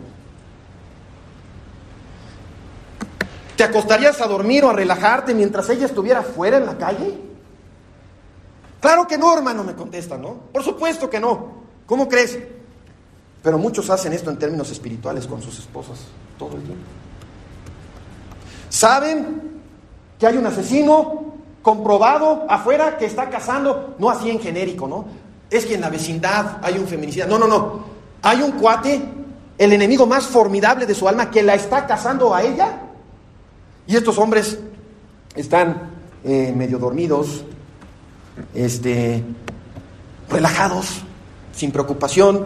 Speaker 1: ¿Te acostarías a dormir o a relajarte mientras ella estuviera fuera en la calle? Claro que no, hermano, me contestan, ¿no? Por supuesto que no. ¿Cómo crees? Pero muchos hacen esto en términos espirituales con sus esposas todo el tiempo. Saben que hay un asesino comprobado afuera que está cazando, no así en genérico, ¿no? Es que en la vecindad hay un feminicida. No. Hay un cuate, el enemigo más formidable de su alma, que la está cazando a ella. Y estos hombres están medio dormidos, relajados, sin preocupación.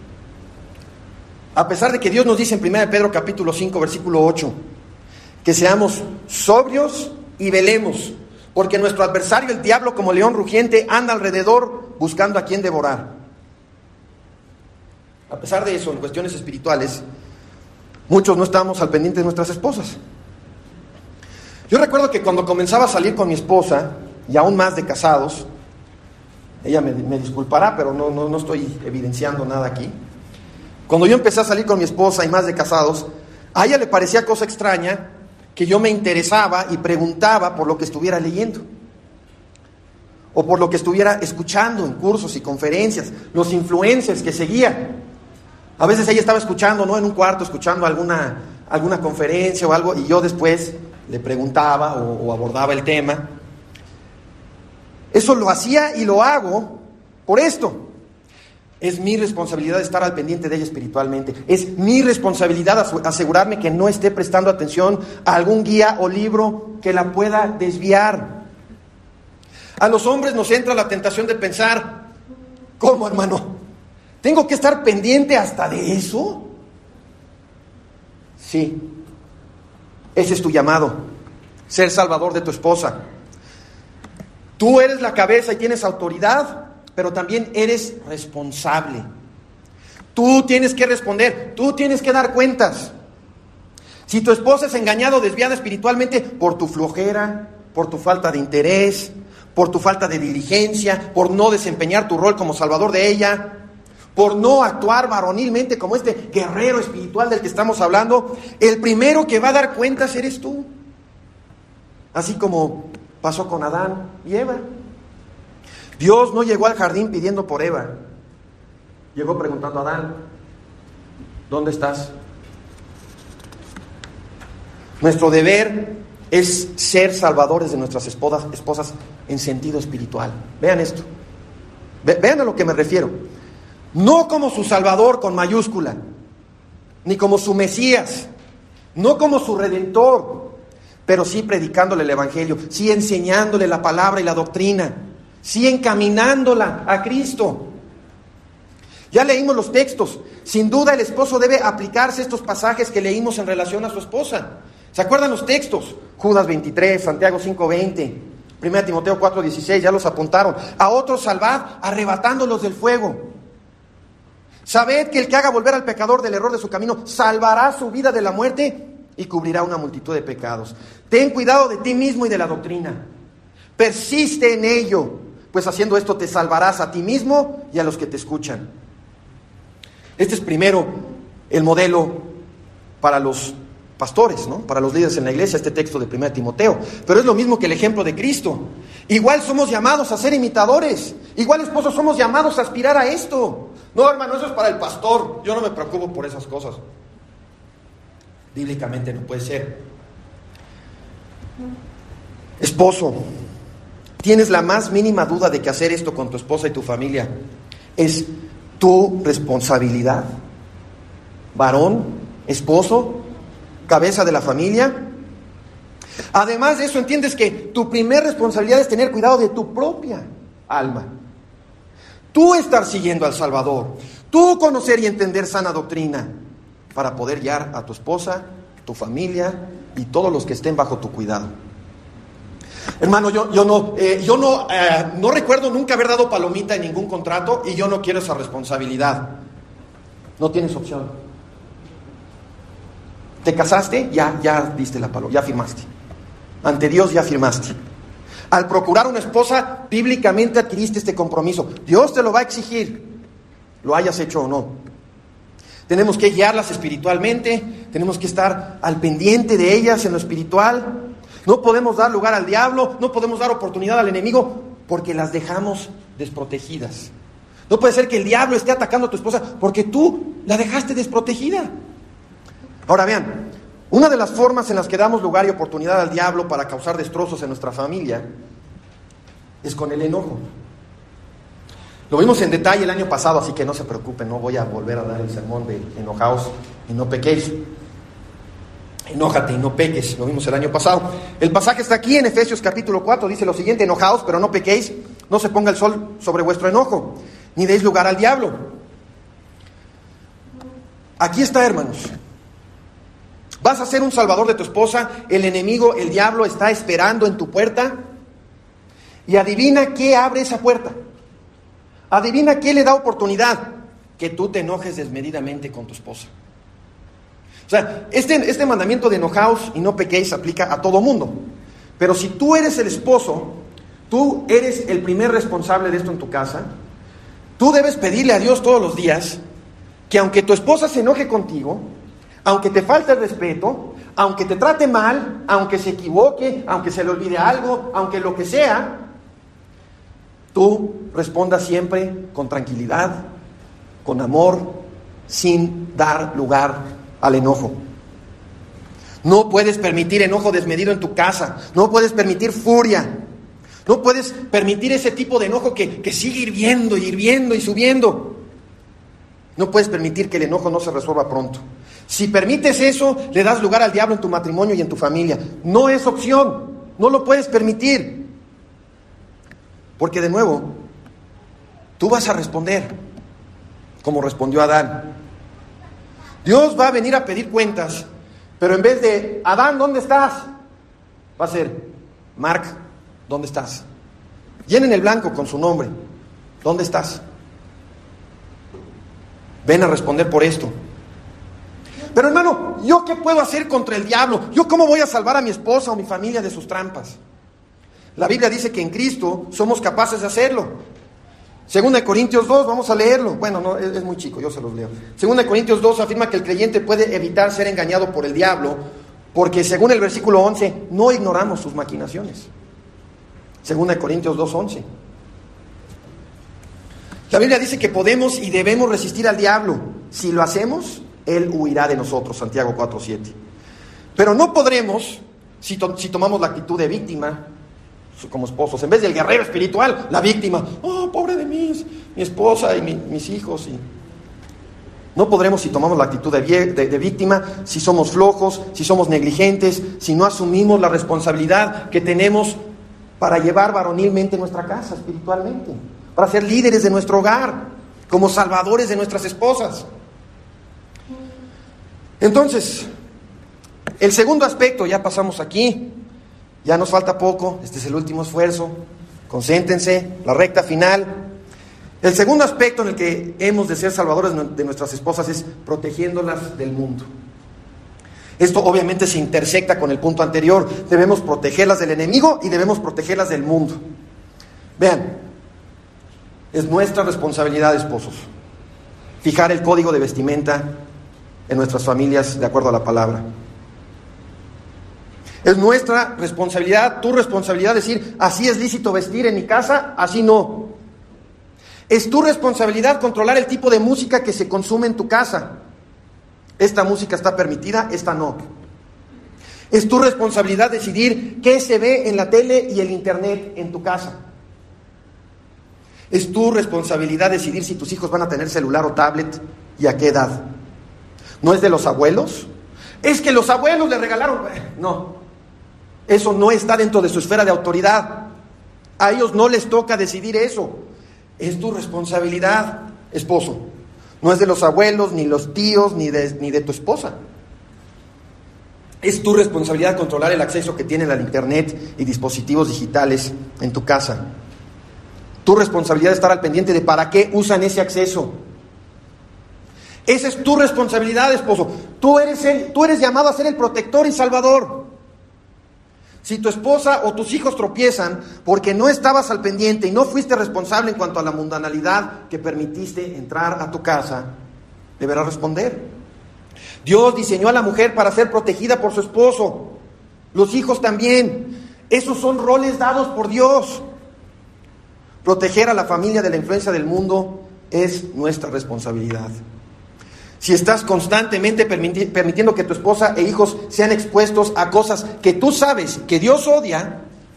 Speaker 1: A pesar de que Dios nos dice en 1 Pedro capítulo 5, versículo 8, que seamos sobrios y velemos, porque nuestro adversario, el diablo, como león rugiente, anda alrededor buscando a quien devorar. A pesar de eso, en cuestiones espirituales, muchos no estamos al pendiente de nuestras esposas. Yo recuerdo que cuando comenzaba a salir con mi esposa, y aún más de casados, ella me disculpará, pero no estoy evidenciando nada aquí. Cuando yo empecé a salir con mi esposa y más de casados, a ella le parecía cosa extraña que yo me interesaba y preguntaba por lo que estuviera leyendo, o por lo que estuviera escuchando en cursos y conferencias, los influencers que seguía. A veces ella estaba escuchando, ¿no?, en un cuarto, escuchando alguna conferencia o algo, y yo después le preguntaba o abordaba el tema. Eso lo hacía y lo hago por esto. Es mi responsabilidad estar al pendiente de ella espiritualmente. Es mi responsabilidad asegurarme que no esté prestando atención a algún guía o libro que la pueda desviar. A los hombres nos entra la tentación de pensar, ¿cómo, hermano? ¿Tengo que estar pendiente hasta de eso? Sí. Ese es tu llamado, ser salvador de tu esposa. Tú eres la cabeza y tienes autoridad, pero también eres responsable. Tú tienes que responder, tú tienes que dar cuentas. Si tu esposa es engañada o desviada espiritualmente por tu flojera, por tu falta de interés, por tu falta de diligencia, por no desempeñar tu rol como salvador de ella, por no actuar varonilmente como este guerrero espiritual del que estamos hablando, el primero que va a dar cuentas eres tú. Así como pasó con Adán y Eva. Dios no llegó al jardín pidiendo por Eva. Llegó preguntando a Adán, ¿dónde estás? Nuestro deber es ser salvadores de nuestras esposas en sentido espiritual. Vean esto. Vean a lo que me refiero. No como su Salvador con mayúscula, ni como su Mesías, no como su Redentor, pero sí predicándole el Evangelio, sí enseñándole la palabra y la doctrina, sí encaminándola a Cristo. Ya leímos los textos. Sin duda el esposo debe aplicarse estos pasajes que leímos en relación a su esposa. ¿Se acuerdan los textos? Judas 23, Santiago 5:20, 1 Timoteo 4:16, ya los apuntaron. A otros salvad, arrebatándolos del fuego. Sabed que el que haga volver al pecador del error de su camino, salvará su vida de la muerte y cubrirá una multitud de pecados. Ten cuidado de ti mismo y de la doctrina. Persiste en ello, pues haciendo esto te salvarás a ti mismo y a los que te escuchan. Este es primero el modelo para los pastores, ¿no?, para los líderes en la iglesia, este texto de 1 Timoteo. Pero es lo mismo que el ejemplo de Cristo. Igual somos llamados a ser imitadores. Igual, esposos, somos llamados a aspirar a esto. No, hermano, eso es para el pastor. Yo no me preocupo por esas cosas. Bíblicamente no puede ser. Esposo, ¿tienes la más mínima duda de que hacer esto con tu esposa y tu familia es tu responsabilidad? varón, esposo, cabeza de la familia. Además de eso, entiendes que tu primer responsabilidad es tener cuidado de tu propia alma. Tú estar siguiendo al Salvador, tú conocer y entender sana doctrina para poder guiar a tu esposa, tu familia y todos los que estén bajo tu cuidado. Hermano, yo no recuerdo nunca haber dado palomita en ningún contrato y yo no quiero esa responsabilidad. No tienes opción. ¿Te casaste? Ya diste la paloma, ya firmaste. Ante Dios ya firmaste. Al procurar una esposa, bíblicamente adquiriste este compromiso. Dios te lo va a exigir, lo hayas hecho o no. Tenemos que guiarlas espiritualmente, tenemos que estar al pendiente de ellas en lo espiritual. No podemos dar lugar al diablo, no podemos dar oportunidad al enemigo, porque las dejamos desprotegidas. No puede ser que el diablo esté atacando a tu esposa porque tú la dejaste desprotegida. Ahora vean, una de las formas en las que damos lugar y oportunidad al diablo para causar destrozos en nuestra familia es con el enojo. Lo vimos en detalle el año pasado, así que no se preocupen, no voy a volver a dar el sermón de enojaos y no pequéis. Enójate y no peques, lo vimos el año pasado. El pasaje está aquí en Efesios capítulo 4, dice lo siguiente: enojaos, pero no pequéis, no se ponga el sol sobre vuestro enojo, ni deis lugar al diablo. Aquí está, hermanos. Vas a ser un salvador de tu esposa, el enemigo, el diablo, está esperando en tu puerta. Y adivina qué abre esa puerta. Adivina qué le da oportunidad. Que tú te enojes desmedidamente con tu esposa. O sea, este mandamiento de enojaos y no pequéis aplica a todo mundo. Pero si tú eres el esposo, tú eres el primer responsable de esto en tu casa, tú debes pedirle a Dios todos los días que aunque tu esposa se enoje contigo, aunque te falte el respeto, aunque te trate mal, aunque se equivoque, aunque se le olvide algo, aunque lo que sea, tú respondas siempre con tranquilidad, con amor, sin dar lugar al enojo. No puedes permitir enojo desmedido en tu casa, no puedes permitir furia, no puedes permitir ese tipo de enojo que sigue hirviendo y subiendo. No puedes permitir que el enojo no se resuelva pronto. Si permites eso, le das lugar al diablo en tu matrimonio y en tu familia. No es opción, no lo puedes permitir. Porque de nuevo, tú vas a responder como respondió Adán. Dios va a venir a pedir cuentas, pero en vez de Adán, ¿dónde estás?, va a ser Mark, ¿dónde estás? Llenen el blanco con su nombre. ¿Dónde estás? Ven a responder por esto. Pero hermano, ¿yo qué puedo hacer contra el diablo? ¿Yo cómo voy a salvar a mi esposa o mi familia de sus trampas? La Biblia dice que en Cristo somos capaces de hacerlo. 2 Corintios 2, vamos a leerlo. Bueno, no, es muy chico, yo se los leo. 2 Corintios 2 afirma que el creyente puede evitar ser engañado por el diablo, porque según el versículo 11, no ignoramos sus maquinaciones. 2 Corintios 2, 11. La Biblia dice que podemos y debemos resistir al diablo. Si lo hacemos, él huirá de nosotros, Santiago 4, 7. Pero no podremos si tomamos la actitud de víctima como esposos, en vez del guerrero espiritual, la víctima. Oh, pobre de mí, mi esposa y mis hijos. No podremos si tomamos la actitud de víctima, si somos flojos, si somos negligentes, si no asumimos la responsabilidad que tenemos para llevar varonilmente nuestra casa espiritualmente, para ser líderes de nuestro hogar, como salvadores de nuestras esposas. Entonces, el segundo aspecto, ya pasamos aquí, ya nos falta poco, este es el último esfuerzo, concéntrense, la recta final. El segundo aspecto en el que hemos de ser salvadores de nuestras esposas es protegiéndolas del mundo. Esto obviamente se intersecta con el punto anterior, debemos protegerlas del enemigo y debemos protegerlas del mundo. Vean, es nuestra responsabilidad, esposos, fijar el código de vestimenta en nuestras familias de acuerdo a la palabra. Es nuestra responsabilidad, tu responsabilidad decir, así es lícito vestir en mi casa, así no. Es tu responsabilidad controlar el tipo de música que se consume en tu casa. Esta música está permitida, esta no. Es tu responsabilidad decidir qué se ve en la tele y el internet en tu casa. Es tu responsabilidad decidir si tus hijos van a tener celular o tablet y a qué edad. ¿No es de los abuelos? Es que los abuelos le regalaron. No, eso no está dentro de su esfera de autoridad. A ellos no les toca decidir eso. Es tu responsabilidad, esposo. No es de los abuelos, ni los tíos, ni de tu esposa. Es tu responsabilidad controlar el acceso que tienen al internet y dispositivos digitales en tu casa. Tu responsabilidad es estar al pendiente de para qué usan ese acceso. Esa es tu responsabilidad, esposo. Tú eres llamado a ser el protector y salvador. Si tu esposa o tus hijos tropiezan porque no estabas al pendiente y no fuiste responsable en cuanto a la mundanalidad que permitiste entrar a tu casa, deberás responder. Dios diseñó a la mujer para ser protegida por su esposo. Los hijos también. Esos son roles dados por Dios. Proteger a la familia de la influencia del mundo es nuestra responsabilidad. Si estás constantemente permitiendo que tu esposa e hijos sean expuestos a cosas que tú sabes que Dios odia,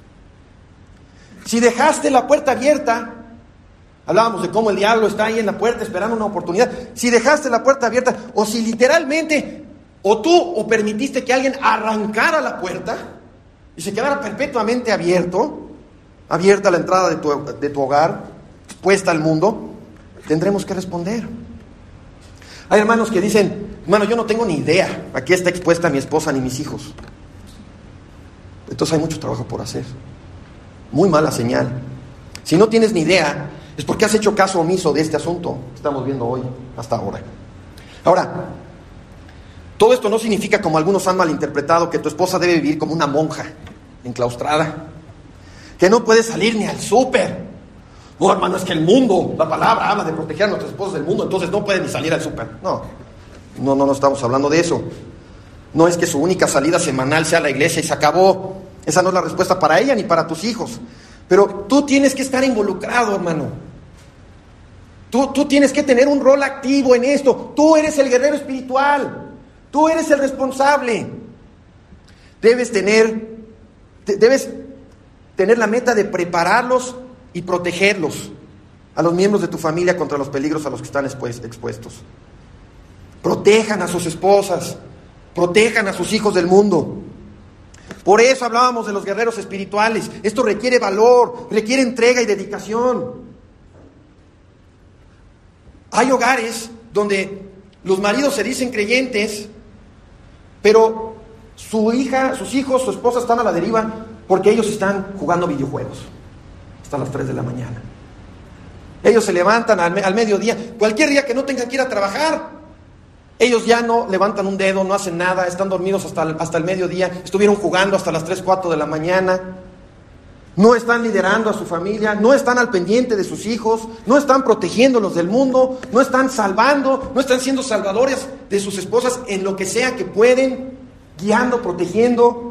Speaker 1: si dejaste la puerta abierta, hablábamos de cómo el diablo está ahí en la puerta esperando una oportunidad, si dejaste la puerta abierta, o si literalmente, o permitiste que alguien arrancara la puerta y se quedara perpetuamente abierta la entrada de tu hogar, expuesta al mundo, tendremos que responder. Hay hermanos que dicen, hermano, yo no tengo ni idea a qué está expuesta mi esposa ni mis hijos. Entonces hay mucho trabajo por hacer. Muy mala señal. Si no tienes ni idea, es porque has hecho caso omiso de este asunto que estamos viendo hoy, hasta ahora. Ahora, todo esto no significa, como algunos han malinterpretado, que tu esposa debe vivir como una monja enclaustrada, que no puede salir ni al súper. No, hermano, es que el mundo, la palabra habla de proteger a nuestros esposos del mundo, entonces no pueden ni salir al súper. No estamos hablando de eso. No es que su única salida semanal sea a la iglesia y se acabó. Esa no es la respuesta para ella ni para tus hijos. Pero tú tienes que estar involucrado, hermano. Tú tienes que tener un rol activo en esto. Tú eres el guerrero espiritual. Tú eres el responsable. Debes tener la meta de prepararlos y protegerlos a los miembros de tu familia contra los peligros a los que están expuestos. Protejan a sus esposas, protejan a sus hijos del mundo. Por eso hablábamos de los guerreros espirituales. Esto requiere valor, requiere entrega y dedicación. Hay hogares donde los maridos se dicen creyentes, pero sus hijos, su esposa están a la deriva porque ellos están jugando videojuegos hasta las 3 de la mañana. Ellos se levantan al mediodía, cualquier día que no tengan que ir a trabajar, ellos ya no levantan un dedo, no hacen nada, están dormidos hasta el mediodía, estuvieron jugando hasta las 3, 4 de la mañana, no están liderando a su familia, no están al pendiente de sus hijos, no están protegiéndolos del mundo, no están salvando, no están siendo salvadores de sus esposas en lo que sea que pueden, guiando, protegiendo.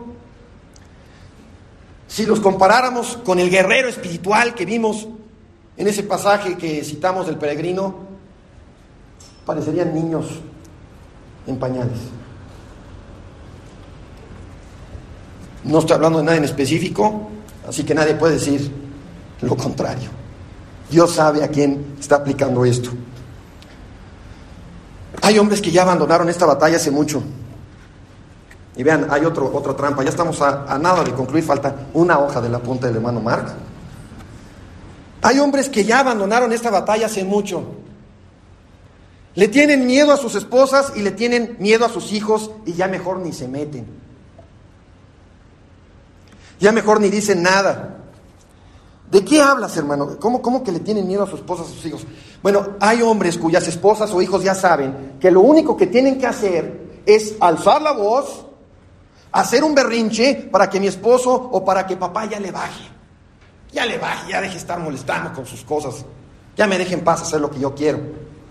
Speaker 1: Si los comparáramos con el guerrero espiritual que vimos en ese pasaje que citamos del peregrino, parecerían niños en pañales. No estoy hablando de nada en específico, así que nadie puede decir lo contrario. Dios sabe a quién está aplicando esto. Hay hombres que ya abandonaron esta batalla hace mucho. Y vean, hay otra trampa. Ya estamos a nada de concluir, falta una hoja de la punta del hermano Mark. Hay hombres que ya abandonaron esta batalla hace mucho. Le tienen miedo a sus esposas y le tienen miedo a sus hijos y ya mejor ni se meten. Ya mejor ni dicen nada. ¿De qué hablas, hermano? ¿Cómo que le tienen miedo a sus esposas, a sus hijos? Bueno, hay hombres cuyas esposas o hijos ya saben que lo único que tienen que hacer es alzar la voz, hacer un berrinche para que mi esposo o para que papá ya le baje. Ya le baje, ya deje de estar molestando con sus cosas. Ya me deje en paz hacer lo que yo quiero.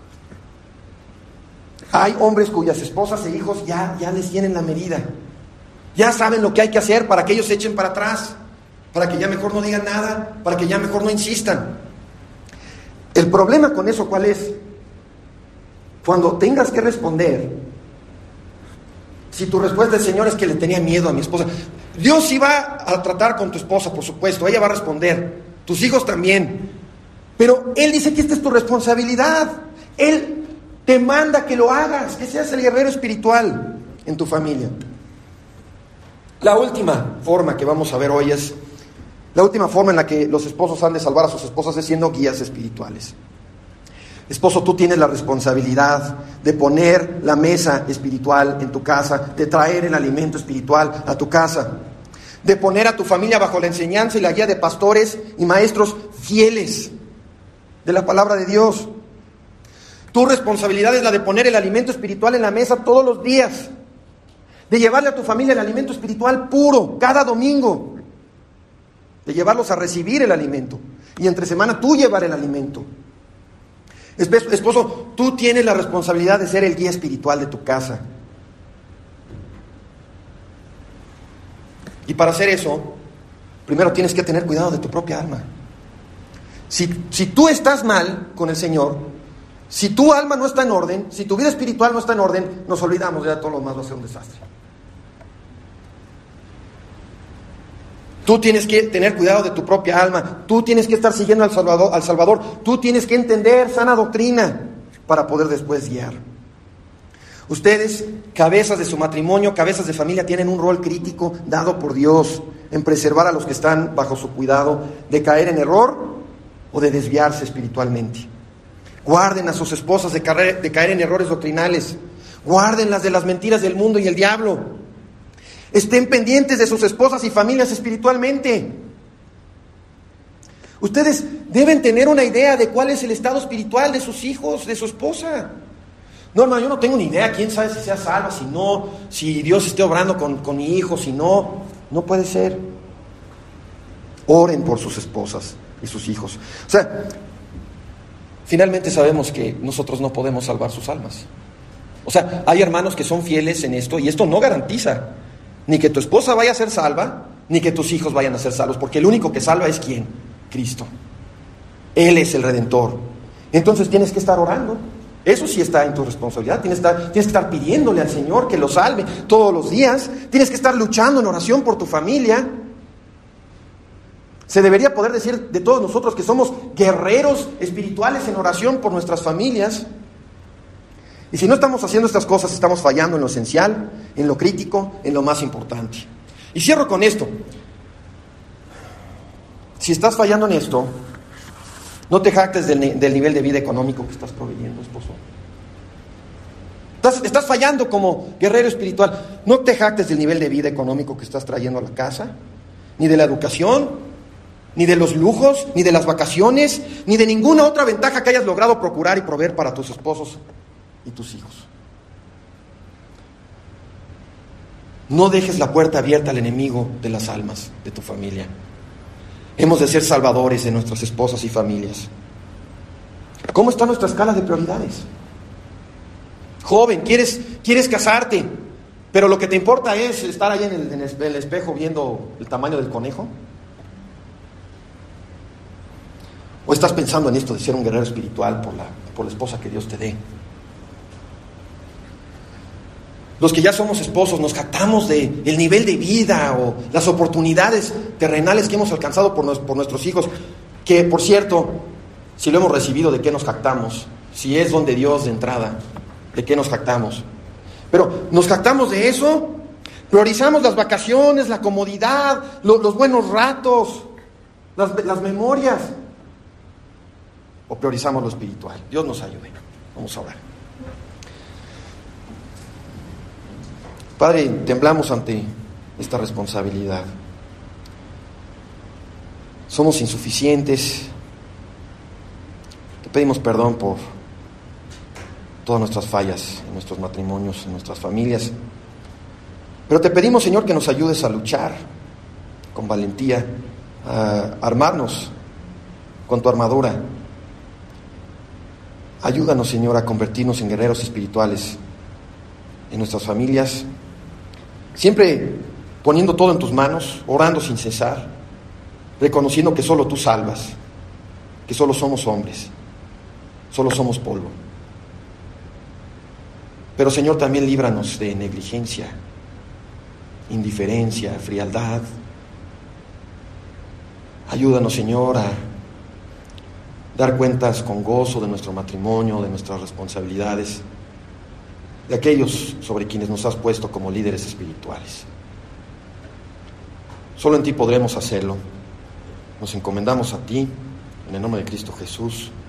Speaker 1: Hay hombres cuyas esposas e hijos ya les tienen la medida. Ya saben lo que hay que hacer para que ellos se echen para atrás, para que ya mejor no digan nada, para que ya mejor no insistan. El problema con eso, ¿cuál es? Cuando tengas que responder, si tu respuesta es, Señor, es que le tenía miedo a mi esposa, Dios sí va a tratar con tu esposa, por supuesto, ella va a responder, tus hijos también, pero Él dice que esta es tu responsabilidad. Él te manda que lo hagas, que seas el guerrero espiritual en tu familia. La última forma que vamos a ver hoy es, la última forma en la que los esposos han de salvar a sus esposas es siendo guías espirituales. Esposo, tú tienes la responsabilidad de poner la mesa espiritual en tu casa, de traer el alimento espiritual a tu casa, de poner a tu familia bajo la enseñanza y la guía de pastores y maestros fieles de la palabra de Dios. Tu responsabilidad es la de poner el alimento espiritual en la mesa todos los días, de llevarle a tu familia el alimento espiritual puro cada domingo, de llevarlos a recibir el alimento y entre semana tú llevar el alimento. Esposo, tú tienes la responsabilidad de ser el guía espiritual de tu casa. Y para hacer eso, primero tienes que tener cuidado de tu propia alma. Si tú estás mal con el Señor, si tu alma no está en orden, si tu vida espiritual no está en orden, nos olvidamos, ya todo lo demás va a ser un desastre. Tú tienes que tener cuidado de tu propia alma. Tú tienes que estar siguiendo al Salvador. Tú tienes que entender sana doctrina para poder después guiar. Ustedes, cabezas de su matrimonio, cabezas de familia, tienen un rol crítico dado por Dios en preservar a los que están bajo su cuidado de caer en error o de desviarse espiritualmente. Guarden a sus esposas de caer en errores doctrinales. Guárdenlas de las mentiras del mundo y el diablo. Estén pendientes de sus esposas y familias espiritualmente. Ustedes deben tener una idea de cuál es el estado espiritual de sus hijos, de su esposa. No, hermano, yo no tengo ni idea. ¿Quién sabe si sea salva, si no? Si Dios esté obrando con mi hijo, si no. No puede ser. Oren por sus esposas y sus hijos. O sea, finalmente sabemos que nosotros no podemos salvar sus almas. O sea, hay hermanos que son fieles en esto y esto no garantiza ni que tu esposa vaya a ser salva, ni que tus hijos vayan a ser salvos, porque el único que salva es ¿quién? Cristo. Él es el Redentor. Entonces tienes que estar orando. Eso sí está en tu responsabilidad. Tienes que estar pidiéndole al Señor que lo salve todos los días. Tienes que estar luchando en oración por tu familia. Se debería poder decir de todos nosotros que somos guerreros espirituales en oración por nuestras familias. Y si no estamos haciendo estas cosas, estamos fallando en lo esencial, en lo crítico, en lo más importante. Y cierro con esto. Si estás fallando en esto, no te jactes del nivel de vida económico que estás proveyendo, esposo. Estás fallando como guerrero espiritual. No te jactes del nivel de vida económico que estás trayendo a la casa, ni de la educación, ni de los lujos, ni de las vacaciones, ni de ninguna otra ventaja que hayas logrado procurar y proveer para tus esposos y tus hijos. No dejes la puerta abierta al enemigo de las almas de tu familia. Hemos de ser salvadores de nuestras esposas y familias. ¿Cómo está nuestra escala de prioridades? Joven, quieres casarte, pero lo que te importa es estar ahí en el espejo viendo el tamaño del conejo. ¿O estás pensando en esto de ser un guerrero espiritual por la esposa que Dios te dé? Los que ya somos esposos nos jactamos de el nivel de vida o las oportunidades terrenales que hemos alcanzado por nuestros hijos, que por cierto, si lo hemos recibido, ¿de qué nos jactamos? Si es don de Dios de entrada, ¿de qué nos jactamos? Pero nos jactamos de eso, priorizamos las vacaciones, la comodidad, los buenos ratos, las memorias, o priorizamos lo espiritual. Dios nos ayude. Vamos a orar. Padre, temblamos ante esta responsabilidad. Somos insuficientes. Te pedimos perdón por todas nuestras fallas en nuestros matrimonios, en nuestras familias. Pero te pedimos, Señor, que nos ayudes a luchar con valentía, a armarnos con tu armadura. Ayúdanos, Señor, a convertirnos en guerreros espirituales en nuestras familias, siempre poniendo todo en tus manos, orando sin cesar, reconociendo que solo tú salvas, que solo somos hombres, solo somos polvo. Pero, Señor, también líbranos de negligencia, indiferencia, frialdad. Ayúdanos, Señor, dar cuentas con gozo de nuestro matrimonio, de nuestras responsabilidades, de aquellos sobre quienes nos has puesto como líderes espirituales. Solo en ti podremos hacerlo. Nos encomendamos a ti, en el nombre de Cristo Jesús.